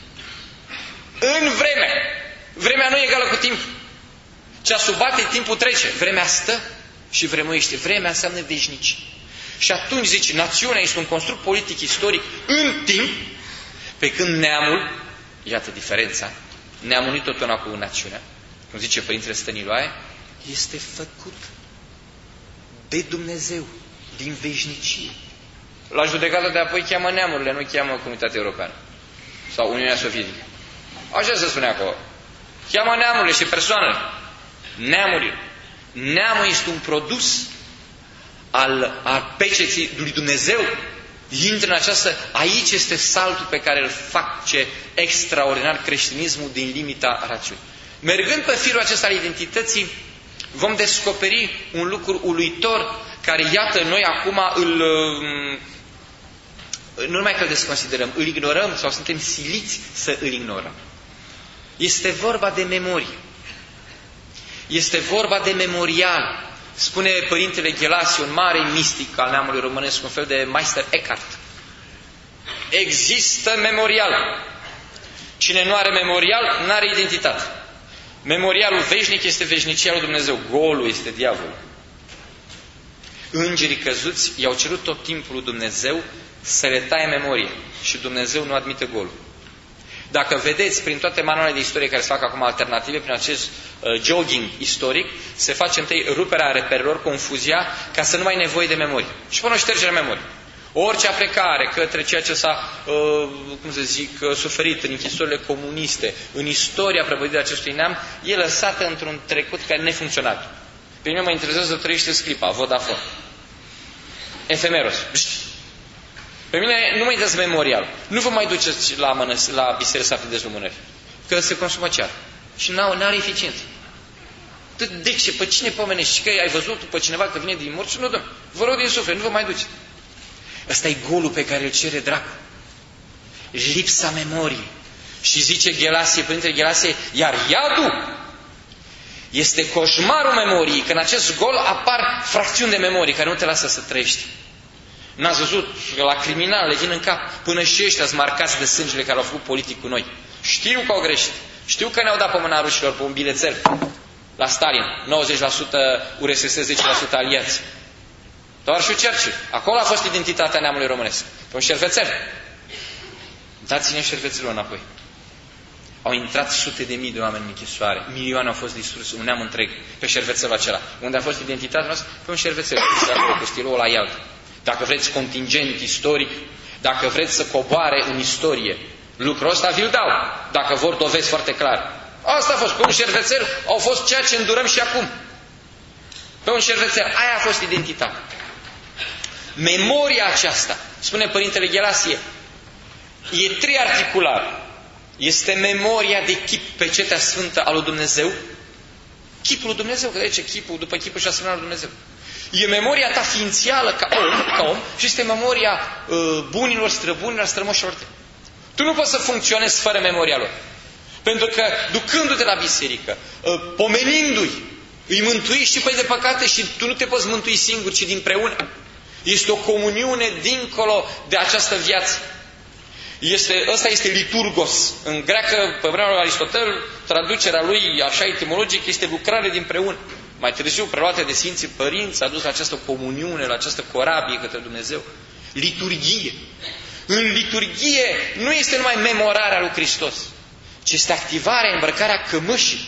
în vreme. Vremea nu e egală cu timp. Ceasul bate, timpul trece. Vremea stă și vremuiește. Vremea înseamnă veșnicie. Și atunci, zice, națiunea este un construct politic istoric în timp, pe când neamul, iată diferența, neamul nu tot una cu națiunea, cum zice Părintele Stăniloae, este făcut de Dumnezeu, din veșnicie. La judecată de apoi cheamă neamurile, nu cheamă Comunitatea Europeană sau Uniunea Sovietică. Așa se spune acolo. Cheamă neamurile și persoanele. Neamurile. Neamul este un produs al, al peceții lui Dumnezeu. Intră în această... Aici este saltul pe care îl face extraordinar creștinismul din limita rațiunii. Mergând pe firul acesta al identității, vom descoperi un lucru uluitor care, iată, noi acum îl... Nu numai că îl desconsiderăm, îl ignorăm sau suntem siliți să îl ignorăm. Este vorba de memorie. Este vorba de memorial. Spune Părintele Ghelasii, un mare mistic al neamului românesc, un fel de Meister Eckhart. Există memorial. Cine nu are memorial, nu are identitate. Memorialul veșnic este veșnicia lui Dumnezeu. Golul este diavolul. Îngerii căzuți i-au cerut tot timpul lui Dumnezeu să le taie memorie. Și Dumnezeu nu admite golul. Dacă vedeți prin toate manualele de istorie care se fac acum alternative, prin acest uh, jogging istoric, se face întâi ruperea reperelor, confuzia, ca să nu mai ai nevoie de memorie. Și până o ștergerea memorie. Orice aplecare către ceea ce s-a, uh, cum să zic, uh, suferit în închisorile comuniste, în istoria prăbădită acestui neam, e lăsată într-un trecut care nefuncționabil. Pe mine mă interesează să trăiește scripa, Vodafone. Efemeros. Pe mine nu mă interesează memorial. Nu vă mai duceți la, mănăs, la biserică să aprindeți lumânări. Că se consumă ceară. Și nu are eficiență. De ce? Pe cine pomenești? Că ai văzut pe cineva că vine din morți? Nu, dăm. Vă rog din suflet, nu vă mai duceți. Ăsta e golul pe care îl cere dracu. Lipsa memoriei. Și zice Ghelasie, Părintele Ghelasie, iar iadul este coșmarul memoriei, că în acest gol apar fracțiuni de memorie care nu te lasă să trăiești. N-ați văzut că la criminal le vin în cap până și ăștia sunt marcați de sângele care au făcut politic cu noi. Știu că au greșit. Știu că ne-au dat pe mâna rușilor pe un bilețel la Stalin, nouăzeci la sută U R S S, zece la sută aliați. Doar și Churchill. Acolo a fost identitatea neamului românesc. Pe un șervețel. Dați-ne șervețelul înapoi. Au intrat sute de mii de oameni în închisoare. Milioane au fost distruse, un neam întreg, pe șervețelul acela. Unde a fost identitatea noastră? Pe un șervețel. Cu stilul la ialt. Dacă vreți contingent istoric, dacă vreți să coboare în istorie, lucrul ăsta vi-l dau. Dacă vor dovezi foarte clar. Asta a fost. Pe un șervețel au fost ceea ce îndurăm și acum. Pe un șervețel. Aia a fost identitatea. Memoria aceasta, spune Părintele Ghelasie, e triarticular. Este memoria de chip, pecetea sfântă a lui Dumnezeu. Chipul lui Dumnezeu, că de ce chipul, după chipul și asemănarea lui Dumnezeu. E memoria ta ființială ca om, ca om și este memoria uh, bunilor, străbunilor, strămoșilor tăi. Tu nu poți să funcționezi fără memoria lor. Pentru că, ducându-te la biserică, uh, pomenindu-i, îi mântuiești și pe de păcate și tu nu te poți mântui singur, ci dinpreună. Este o comuniune dincolo de această viață. Este, ăsta este liturgos. În greacă, pe vremea lui Aristotel, traducerea lui, așa etimologic, este lucrare dinpreună. Mai târziu, preluate de Sfinții Părinți, a dus la această comuniune, la această corabie către Dumnezeu. Liturghie. În liturghie nu este numai memorarea lui Hristos, ci este activarea, îmbrăcarea cămășii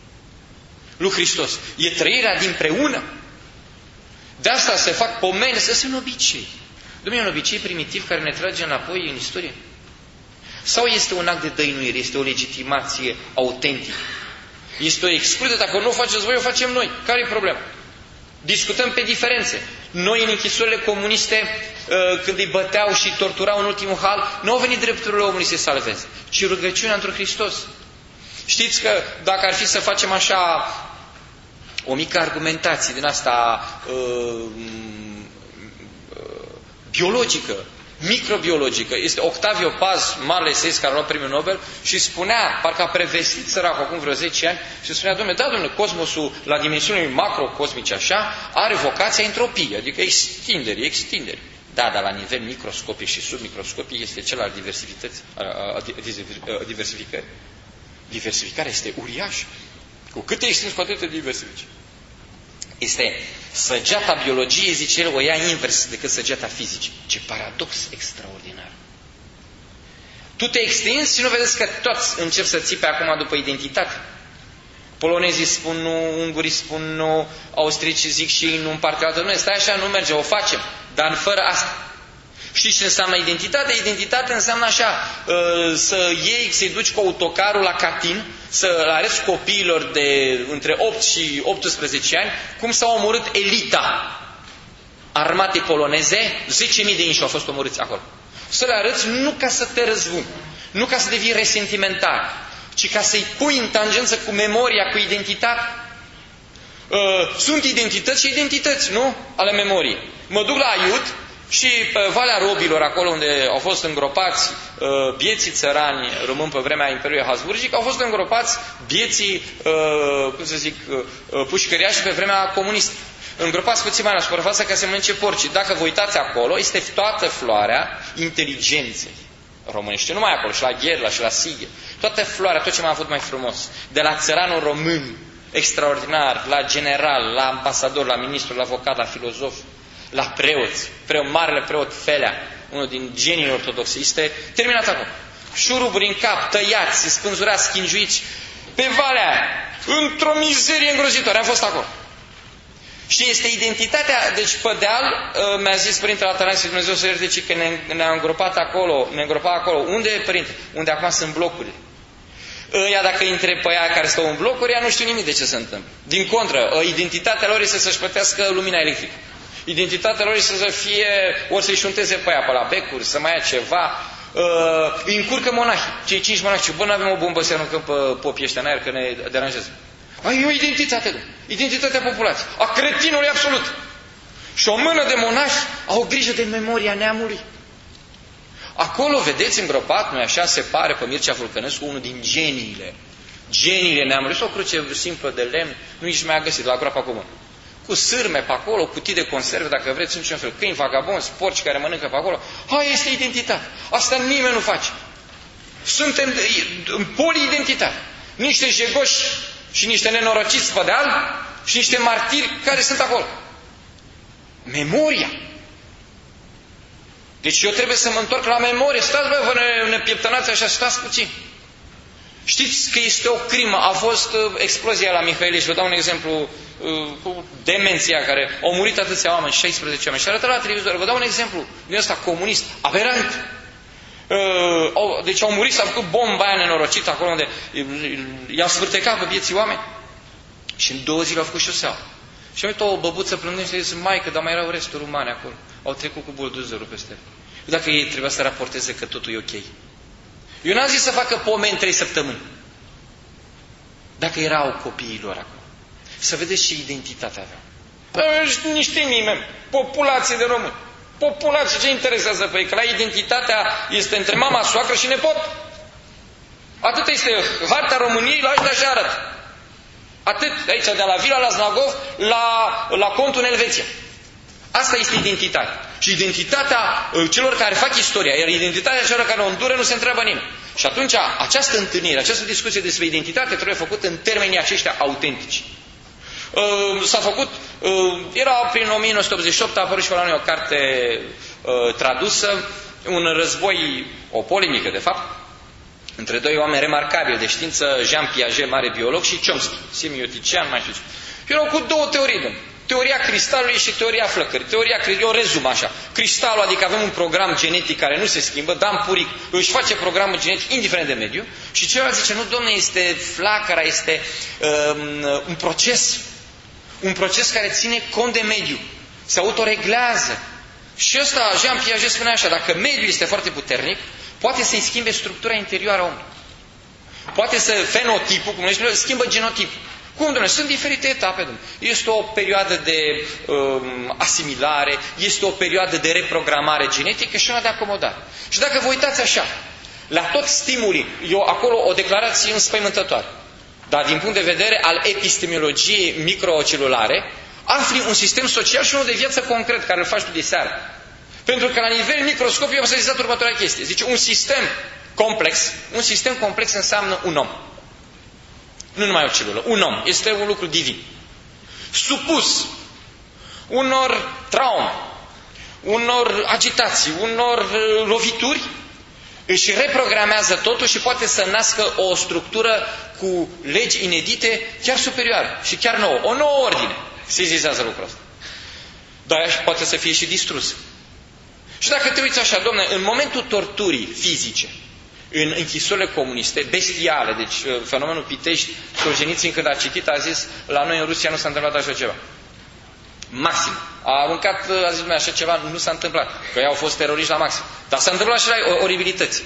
lui Hristos. E trăirea dinpreună. De asta se fac pomeni, să sunt obicei. Dumnezeu, un obicei primitiv care ne trage înapoi în istorie? Sau este un act de dăinuire, este o legitimație autentică? Este o excludere, dacă nu o faceți voi, o facem noi. Care e problema? Discutăm pe diferențe. Noi în închisorile comuniste, când îi băteau și torturau în ultimul hal, nu au venit drepturile omului să se salveze, ci rugăciunea într Hristos. Știți că dacă ar fi să facem așa o mică argumentație din asta uh, uh, biologică, microbiologică, este Octavio Paz, marele eseist care a luat premiul Nobel și spunea, parcă a prevestit săracul acum vreo zece ani și spunea, dom'le, da, dom'le, cosmosul la dimensiuni macrocosmice așa are vocația entropie, adică extindere, extindere. Da, dar la nivel microscopic și submicroscopic este cel al diversității, a, a, a diversificării. Diversificarea este uriașă. Cu cât te extinzi, cu atât te diversifici. Este săgeata biologiei, zice el, o ia invers decât săgeata fizicii. Ce paradox extraordinar. Tu te extinzi și nu vedeți că toți încep să țipe acum după identitate. Polonezii spun nu, ungurii spun nu, austricii zic și ei nu, în partea altă nu. Stai așa, nu merge, o facem. Dar fără asta. Știți ce înseamnă identitate? Identitate înseamnă așa, să iei, să-i duci cu autocarul la Catin, să arăți copiilor de între opt și optsprezece ani cum s-a omorât elita armatei poloneze, zece mii de inși au fost omorâți acolo. Să le arăți nu ca să te răzbuni, nu ca să devii resentimentar, ci ca să-i pui în tangență cu memoria, cu identitatea. Sunt identități și identități, nu? Ale memoriei. Mă duc la Aiud și pe Valea Robilor, acolo unde au fost îngropați uh, bieții țărani români pe vremea Imperiului Habsburgic, au fost îngropați bieții, uh, cum să zic, uh, pușcăriași pe vremea comunistă. Îngropați puțin mai la suprafață ca să mănânce porci. Dacă vă uitați acolo, este toată floarea inteligenței românești. Numai acolo, și la Gherla, și la Sighe. Toată floarea, tot ce mai a avut mai frumos. De la țăranul român, extraordinar, la general, la ambasador, la ministru, la avocat, la filozof, la preoți, preot, marele preot Felea, unul din genii ortodoxe, este terminat acum. Șuruburi în cap, tăiați, spânzurați, schingiuiți, pe valea aia, într-o mizerie îngrozitoare. Am fost acolo. Și este identitatea, deci pe deal, mi-a zis Părintele Atanasie, Dumnezeu să ierte, că ne, ne-a îngropat acolo, ne-a îngropat acolo. Unde e, Părinte? Unde acum sunt blocurile. Ea, dacă între pe aia care stau în blocuri, ea nu știu nimic de ce se întâmplă. Din contră, identitatea lor este să-și plătească lumina electrică. Identitatea lor este să fie, ori să-i șunteze pe aia pe la becuri, să mai ia ceva. Uh, îi încurcă monahii, cei cinci monahi. Și bă, nu avem o bombă să aruncăm pe popii ăștia în aer, că ne deranjează. Ai o identitate, identitatea populației, a cretinului absolut. Și o mână de monași au grijă de memoria neamului. Acolo, vedeți, îngropat, nu-i așa, se pare pe Mircea Vulcănescu, unul din geniile, geniile neamului. Și o cruce simplă de lemn, nu nici mai a găsit, la groapa comună. Cu sârme pe acolo, cutii de conserve, dacă vreți, în ce fel, câini vagabonzi, porci care mănâncă pe acolo. Hai, este identitate. Asta nimeni nu face. Suntem poliidentitari. Niște jegoși și niște nenorociți pe deal și niște martiri care sunt acolo. Memoria. Deci eu trebuie să mă întorc la memorie. Stați, bă, vă ne, ne pieptănați așa, stați puțin. Știți că este o crimă. A fost uh, explozia la Mihailiș. Vă dau un exemplu uh, cu demenția care au murit atâția oameni, șaisprezece oameni. Și arătă la televizor. Vă dau un exemplu din ăsta comunist, aberant. Uh, au, deci au murit, s-a făcut bomba aia nenorocită acolo unde i-au sfârtecat pe vieții oameni. Și în două zile au făcut șoseaua. Și am uitat o băbuță plângând și a zis, maică, dar mai erau resturi umane acolo. Au trecut cu buldozerul peste. Dacă ei trebuia să raporteze că totul e ok. Eu n-am zis să facă pomeni trei săptămâni. Dacă erau copiii lor acolo. Să vedeți ce identitate aveau. Niște mime, populație de români. Populație, ce interesează pe ei? Că la identitatea este între mama, soacră și nepot. Atât este harta României, la ăștia așa arată. Atât de aici, de la Vila la Znagov, la, la contul în Elveția. Asta este identitatea. Și identitatea celor care fac istoria, iar identitatea celor care o îndură nu se întreabă nimeni. Și atunci, această întâlnire, această discuție despre identitate trebuie făcută în termenii aceștia autentici. Uh, S-a făcut, uh, era prin o mie nouă sute optzeci și opt, a apărut și la noi o carte uh, tradusă, un război, o polemică de fapt, între doi oameni remarcabili de știință, Jean Piaget, mare biolog, și Chomsky, semiotician, mai știu ce. Erau cu două teorii, domnule. Teoria cristalului și teoria flăcării. Teoria, eu rezum așa. Cristalul, adică avem un program genetic care nu se schimbă, Dan Puric își face programul genetic indiferent de mediu, și celălalt zice, nu, domnule, este flacăra, este um, un proces, un proces care ține cont de mediu, se autoreglează. Și ăsta, Jean Piaget spune așa, dacă mediul este foarte puternic, poate să-i schimbe structura interioară a omului. Poate să, fenotipul, cum le spune, schimbă genotipul. Cum, domnule? Sunt diferite etape, domnule. Este o perioadă de um, asimilare, este o perioadă de reprogramare genetică și una de acomodare. Și dacă vă uitați așa, la tot stimulii, eu acolo o declarație înspăimântătoare, dar din punct de vedere al epistemologiei microcelulare, afli un sistem social și unul de viață concret, care îl faci tu de seară. Pentru că la nivel microscopic am să următoarea chestie. Zice, un sistem complex, un sistem complex înseamnă un om. Nu numai o celulă, un om. Este un lucru divin. Supus unor traume, unor agitații, unor lovituri, își reprogramează totul și poate să nască o structură cu legi inedite, chiar superioare și chiar nouă. O nouă ordine. Sezizează lucrul ăsta. Dar poate să fie și distrus. Și dacă te uiți așa, domne, în momentul torturii fizice, în închisorile comuniste, bestiale, deci fenomenul Pitești, Solzhenitsyn, când a citit, a zis, la noi în Rusia nu s-a întâmplat așa ceva. Maxim. A aruncat, a zis, așa ceva nu s-a întâmplat, că ei au fost teroriști la maxim. Dar s-a întâmplat și la oribilități.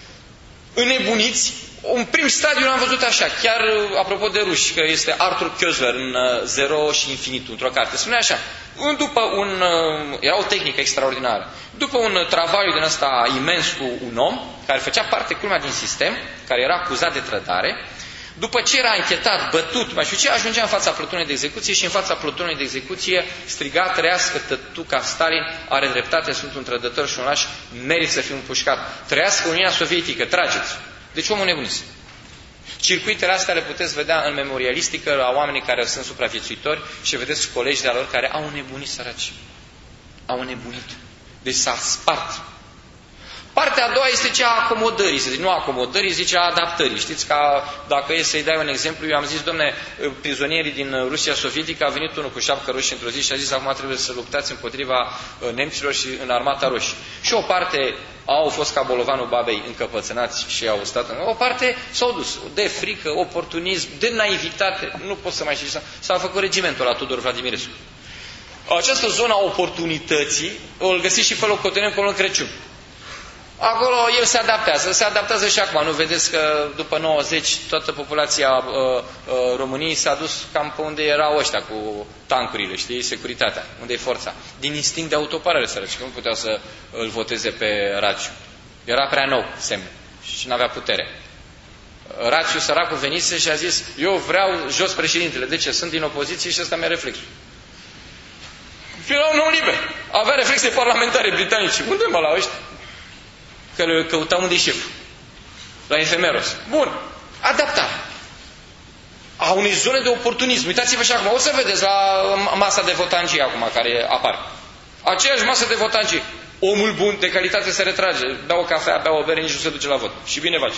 Înnebuniți, un prim stadiu l-am văzut așa, chiar apropo de ruși, că este Arthur Koestler în Zero și Infinitul, într-o carte. Spune așa, după un, era o tehnică extraordinară, după un travaliu din ăsta imens cu un om, care făcea parte, culmea, din sistem, care era acuzat de trădare, după ce era închetat, bătut, mai știu ce, ajungea în fața plutonului de execuție și în fața plutonului de execuție striga, trăiască tătuca Stalin, are dreptate, sunt un trădător și un laș, merit să fiu împușcat. Trăiască Uniunea Sovietică, trageți! Deci omul nebunise. Circuitele astea le puteți vedea în memorialistică la oamenii care sunt supraviețuitori și vedeți colegi de-a lor care au nebunit, săraci. Au nebunit. Deci s-a spart. Partea a doua este cea a acomodării, se zice, nu acomodării, zice a adaptării. Știți că dacă e să-i dai un exemplu, eu am zis, domne, prizonierii din Rusia Sovietică, a venit unul cu șapcă roșie într-o zi și a zis, acum trebuie să luptați împotriva nemților și în armata roșie. Și o parte au fost ca bolovanul babei încăpățânați și au stat în... O parte s-au dus de frică, oportunism, de naivitate, nu pot să mai știu, s-a făcut regimentul la Tudor Vladimirescu. Această zonă a oportunității îl găsiți și pe locotenent Colon Crăciun. Acolo el se adaptează, se adaptează și acum. Nu vedeți că după nouăzeci toată populația uh, uh, României s-a dus cam pe unde erau ăștia cu tancurile, știi, securitatea, unde e forța. Din instinct de autoparare, săraci, că nu puteau să îl voteze pe Rațiu. Era prea nou, semn, și nu avea putere. Rațiu, săracul, venise și a zis, eu vreau jos președintele. De ce? Sunt din opoziție și ăsta mi-a reflexul. Era un om liber. Avea reflexe parlamentare britanice. Unde mă la ăștia? Că le căutau unde-i șeful. la Efemeros. Bun. Adaptare. A unei zone de oportunism. Uitați-vă și acum, o să vedeți la masa de votangie acum care apare. Aceeași masă de votangie. Omul bun, de calitate, se retrage. Bea o cafea, bea o bere, nici nu se duce la vot. Și bine face.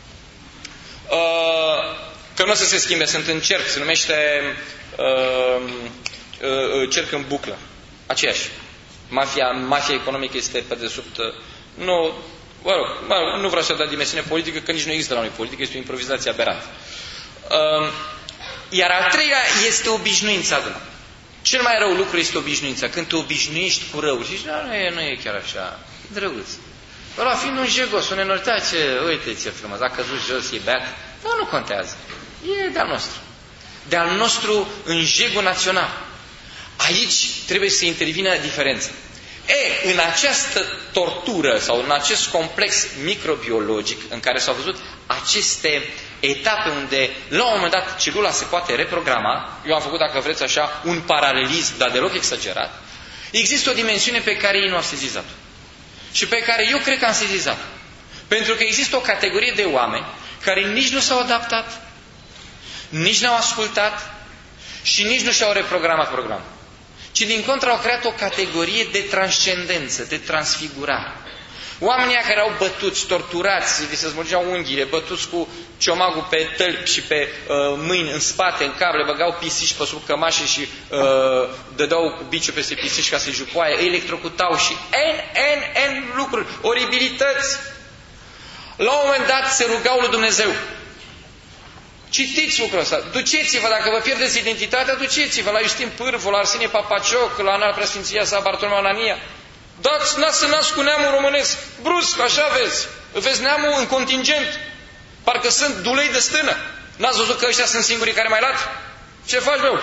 Uh, că nu o să se schimbe, sunt în cerc, se numește uh, uh, cerc în buclă. Aceeași. Mafia, mafia economică este pe desubt. Nu, mă rog, mă rog, nu vreau să dau dimensiune politică, că nici nu există la noi politică, este o improvizație aberantă. Uh, iar al treilea este obișnuința adună. Cel mai rău lucru este obișnuința. Când te obișnuiești cu răul și zici, da, nu e, nu e chiar așa, drăguț. Ăla fiind un jegos, un enortace, uite ce frumos, a căzut jos, e beat. Nu, nu contează. E de-al nostru. De-al nostru în jegul național. Aici trebuie să intervină diferența. E, în această tortură sau în acest complex microbiologic în care s-au văzut aceste etape unde la un moment dat celula se poate reprograma, eu am făcut, dacă vreți așa, un paralelism, dar deloc exagerat, există o dimensiune pe care ei nu au sezizat-o și pe care eu cred că am sezizat-o. Pentru că există o categorie de oameni care nici nu s-au adaptat, nici n-au ascultat și nici nu și-au reprogramat programul, ci din contră au creat o categorie de transcendență, de transfigurare. Oamenii care au bătuți, torturați, li se smulgeau unghiile, bătuți cu ciomagul pe tălpi și pe uh, mâini, în spate, în cap, le băgau pisici pe sub cămașe și uh, dădeau cu biciul peste pisici ca să-i jupoaie, îi electrocutau și N, N, N lucruri, oribilități. La un moment dat se rugau lui Dumnezeu. Citiți lucrul ăsta, duceți-vă, dacă vă pierdeți identitatea, duceți-vă la Iustin Pârvu, la Arsenie Papacioc, la Înalt Preasfinția sa Bartolomeu Anania. Dați nas să nasc cu neamul românesc, brusc, așa vezi. Vezi neamul în contingent. Parcă sunt dulei de stână. N-ați văzut că ăștia sunt singurii care mai lat? Ce faci, meu?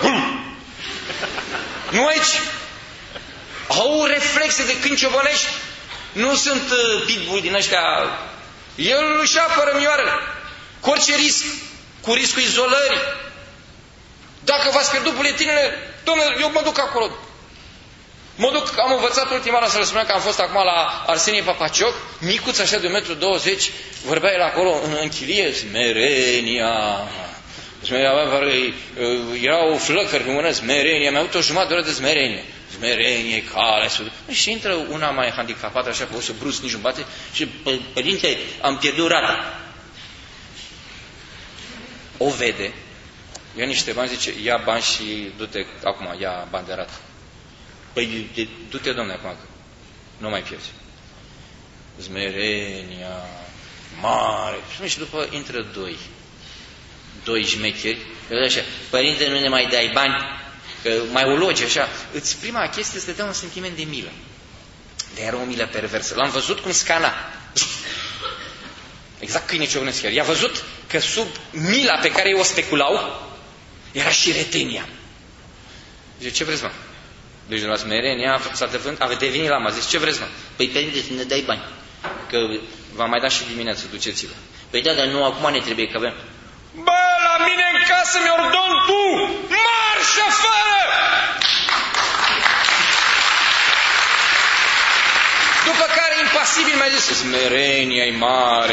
Nu aici. Au reflexe de câini ciobănești. Nu sunt uh, pitbull din ăștia. El își apără mioarele. Cu orice risc. Cu riscul izolării. Dacă v-ați pierdut buletinele, domnule, eu mă duc acolo. Mă duc, am învățat ultima oară să le spunem că am fost acum la Arsenie Papacioc, micuț așa de un metru douăzeci, vorbea el acolo în închilie, smerenia, smerenia, erau flăcări în mână, smerenia, mi-a avut o jumătate de oră de smerenie, smerenie, calea, și intră una mai handicapată, așa, cu o să brusc, nici jumătate, și, părinte, am pierdut rata. O vede, ia niște bani, zice, ia bani și du-te acum, ia bani de rată. Păi, du-te, domne, acum, că nu mai pierzi. Zmerenia, mare. Și după intră doi. Doi șmecheri. Eu așa, părinte, nu ne mai dai bani, că mai o logi, așa. Îți prima chestie să te dea un sentiment de milă. De era o milă perversă. L-am văzut cum scana. Exact câine ciovnesc chiar. I-a văzut că sub mila pe care ei o speculau, era și retenia. Zice, ce vreți, mă? Deci de la smerenia a devenit lama. Zice, ce vreți, mă? Păi, părinte, să ne dai bani. Că v-am mai dat și dimineață, duceți-vă. Păi da, dar nu, acum ne trebuie, că avem. Bă, la mine în casă mi-ordon tu! Marș afară! După care, impasibil, mi-a zis, smerenia-i mare.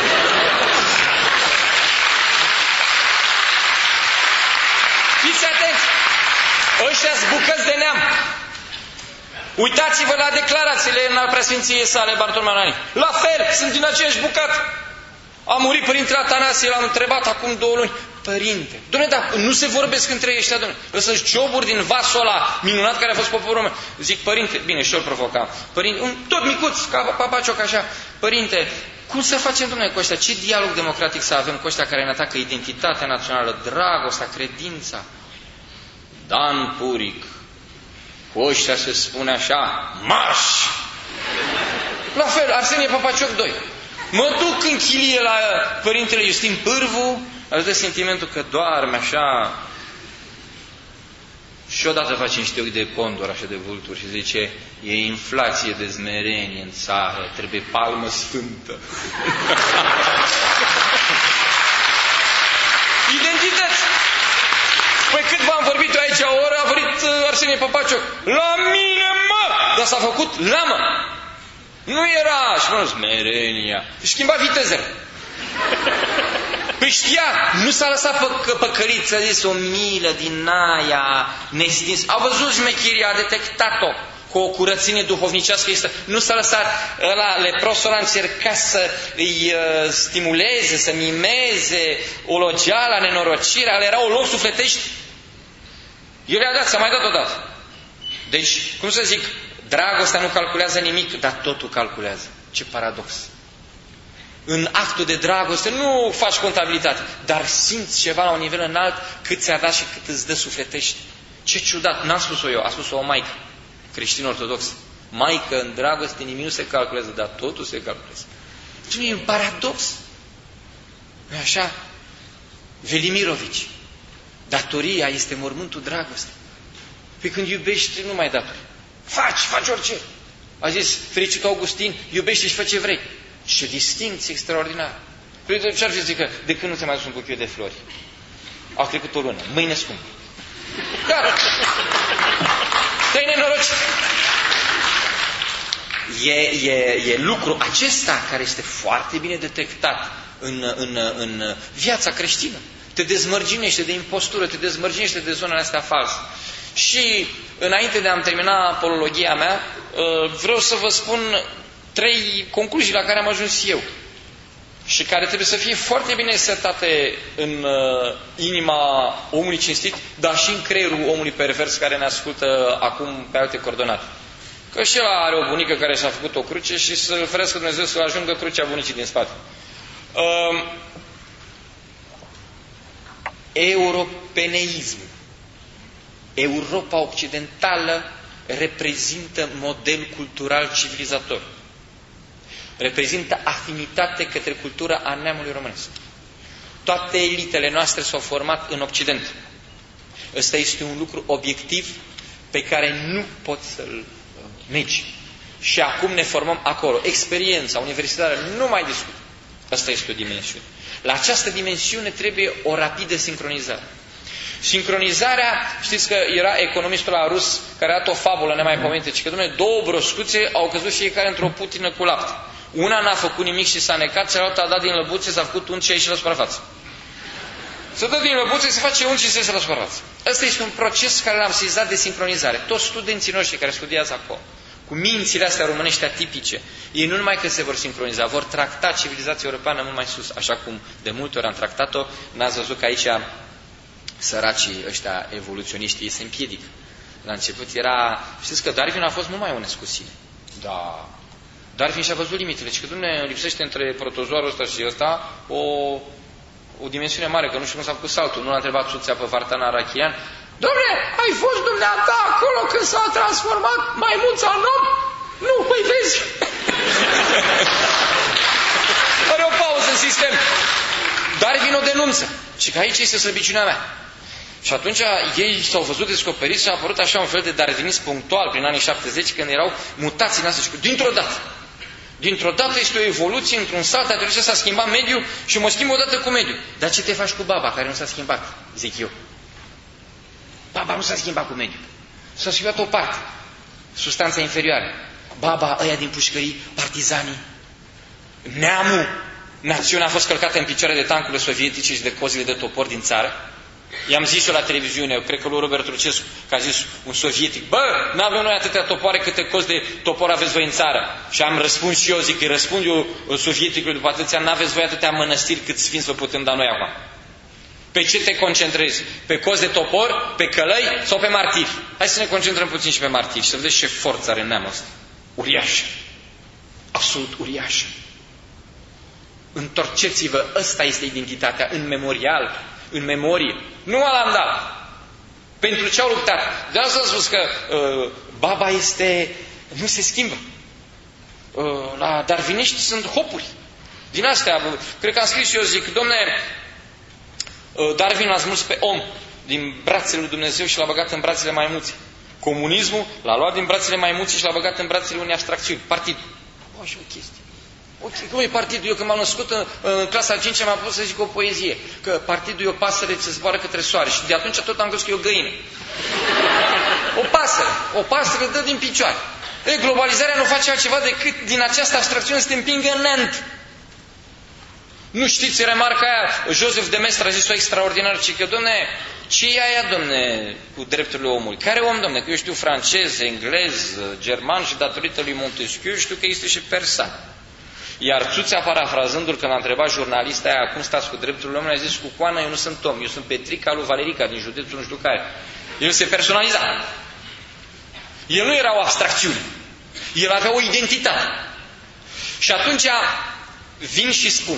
Fiți atenți! Ăștia-s bucăți de neam. Uitați-vă la declarațiile în preasfinției sale Bartolomeu Anania. La fel, sunt din aceeași bucată. A murit Părintele Atanasie, l-am întrebat acum două luni. Părinte, dom'le, dar nu se vorbesc între ăștia, dom'le. Ăsta-s joburi din vasul ăla minunat care a fost poporul român. Zic, părinte, bine, și-o provoca. Părinte, un tot micuț, ca Papacioc așa. Părinte, cum să facem, dom'le, cu ăștia? Ce dialog democratic să avem cu ăștia care ne atacă identitatea națională, dragostea, credința? Dan Puric, cu ăștia se spune așa, marș! La fel, Arsenie Papacioc doi. Mă duc în chilie la Părintele Iustin Pârvu, aș dă sentimentul că doarme așa. Și odată face niște ochi de condor, așa de vulturi, și zice, e inflație de smerenie în țară, trebuie palmă sfântă. Identități! Păi cât v-am vorbit eu aici o oră, a vorbit Arsenie Papacioc. La mine, mă! Dar s-a făcut lamă. Nu era, și mă, smerenia. Schimba vitezele. Păi știa, nu s-a lăsat pe păcăliță, a zis o milă din aia nestins. A văzut șmechiria, a detectat-o cu o curățenie duhovnicească. Este. Nu s-a lăsat, ăla, leprosul ăla încerca să îi uh, stimuleze, să mimeze ologeala, nenorocirea, ale erau loc sufletești. Eu le-a dat, s-a mai dat odată. Deci, cum să zic, dragostea nu calculează nimic, dar totul calculează. Ce paradox! În actul de dragoste nu faci contabilitate, dar simți ceva la un nivel înalt cât ți-a dat și cât îți dă sufletești. Ce ciudat! N-am spus-o eu, a spus-o o maică creștin ortodox. Maică, în dragoste nimic nu se calculează, dar totul se calculează. Ce e un paradox? Nu așa? Velimirovici. Datoria este mormântul dragostei. Pe când iubești, nu mai datori. Faci, faci orice. A zis fericitul Augustin, iubește și fă ce vrei. Ce distinție extraordinară. Păi ce-ar fi zic că de când nu ți-a mai dus un buchet de flori? A trecut o lună, mâine scump. Gata. Te-ai nenorocit. E, e, e lucru acesta care este foarte bine detectat în, în, în viața creștină. Te dezmărginește de impostură, te dezmărginește de zonele astea false. Și înainte de a-mi termina apologia mea, vreau să vă spun trei concluzii la care am ajuns eu și care trebuie să fie foarte bine setate în inima omului cinstit, dar și în creierul omului pervers care ne ascultă acum pe alte coordonate. Că și el are o bunică care și-a făcut o cruce și să-l ferească Dumnezeu să ajungă crucea bunicii din spate. Uh, Europeneism. Europa Occidentală reprezintă model cultural civilizator. Reprezintă afinitate către cultura a neamului românesc. Toate elitele noastre s-au format în Occident. Ăsta este un lucru obiectiv pe care nu poți să-l negi. Și acum ne formăm acolo. Experiența universitară nu mai discută. Asta este o dimensiune. La această dimensiune trebuie o rapidă sincronizare. Sincronizarea, știți că era economistul ăla rus care a dat o fabulă nemaipomenită, ci că, dom'le, două broscuțe au căzut fiecare într-o putină cu lapte. Una n-a făcut nimic și s-a necat, cealaltă a dat din lăbuțe, s-a făcut unt și a ieșit la suprafață. Se dă din lăbuțe, se face unt și se iese la suprafață. Ăsta este un proces care l-am sesizat de sincronizare. Toți studenții noștri care studiază acolo, cu mințile astea românești atipice, ei nu numai că se vor sincroniza, vor tracta civilizația europeană mult mai sus, așa cum de multe ori am tractat-o. N-ați văzut că aici săracii ăștia evoluționiști, ei se împiedică. La început era... Știți că Darwin a fost mult mai onest cu sine. Da. Darwin și-a văzut limitele. Și că, Dumnezeu, lipsește între protozoarul ăsta și ăsta o, o dimensiune mare, că nu știu cum s-a făcut saltul. Nu l-a întrebat Suțea pe Vartana Arachian. Dom'le, ai fost dumneata acolo când s-a transformat maimuța în om? Nu, păi vezi. Are o pauză în sistem. Darwin o denunță. Și că aici este slăbiciunea mea. Și atunci ei s-au văzut descoperiți și a apărut așa un fel de darwinism punctual prin anii șaptezeci, când erau mutații în astea. Dintr-o dată. Dintr-o dată este o evoluție, într-un salt, a trebuit să s-a schimbat mediul și mă schimb odată cu mediul. Dar ce te faci cu baba care nu s-a schimbat? Zic eu. Baba nu s-a schimbat cu mediul. S-a schimbat o parte. Substanța inferioară. Baba, ăia din pușcării, partizanii. Neamul. Națiunea a fost călcată în picioare de tancurile sovietice și de cozile de topor din țară. I-am zis eu la televiziune, eu cred că lui Robert Trucescu, că a zis un sovietic, bă, n-avem noi atâtea topoare câte cozi de topor aveți voi în țară. Și am răspuns și eu, zic, îi răspund eu sovieticului după atâția, n-aveți voi atâtea mănăstiri cât sfinți vă putem da noi acum. Pe ce te concentrezi? Pe cozi de topor, pe călăi sau pe martiri? Hai să ne concentrăm puțin și pe martiri și să vedeți ce forță are neamul ăsta. Uriașă. Absolut uriașă. Întorceți-vă, ăsta este identitatea, în memorial, în memorie. Nu l-am dat. Pentru ce au luptat? De asta am spus că uh, baba este... nu se schimbă. Uh, la darwiniști sunt hopuri. Din astea, uh, cred că am scris și eu, zic, domne, uh, Darwin l-a smuls pe om din brațele lui Dumnezeu și l-a băgat în brațele maimuței. Comunismul l-a luat din brațele maimuței și l-a băgat în brațele unei abstracțiuni. Partid. O, și o chestie. Okay, cum e partidul? Eu când m-am născut în, în clasa a cincea m-am pus să zic o poezie. Că partidul e o pasăre ce zboară către soare. Și de atunci tot am crezut că e o găină. O pasăre. O pasăre dă din picioare. E, globalizarea nu face altceva decât din această abstracțiune să te împingă în neant. Nu știți remarca aia? Joseph de Maistre a zis-o extraordinar, ci că, domne, ce e aia, domne, cu drepturile omului? Care om, domne? Că eu știu francez, englez, german și datorită lui Montesquieu știu că este și persan. Iar Țuțea, parafrazându-l, când a întrebat jurnalista aia cum stați cu drepturile omului, a zis: cu coana eu nu sunt Tom, eu sunt Petrica lui Valerica din județul nu știu care. El se personaliza. El nu era o abstracțiune. El avea o identitate. Și atunci vin și spun: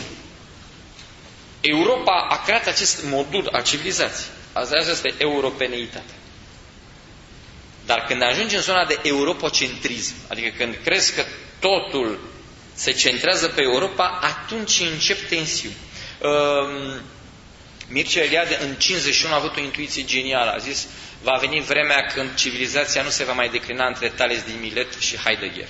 Europa a creat acest modul al civilizației. Asta este europeneitatea. Dar când ajungi în zona de europocentrism, adică când crezi că totul se centrează pe Europa, atunci încep tensiuni. Uh, Mircea Eliade în cincizeci și unu a avut o intuiție genială. A zis: va veni vremea când civilizația nu se va mai declina între Tales din Milet și Heidegger.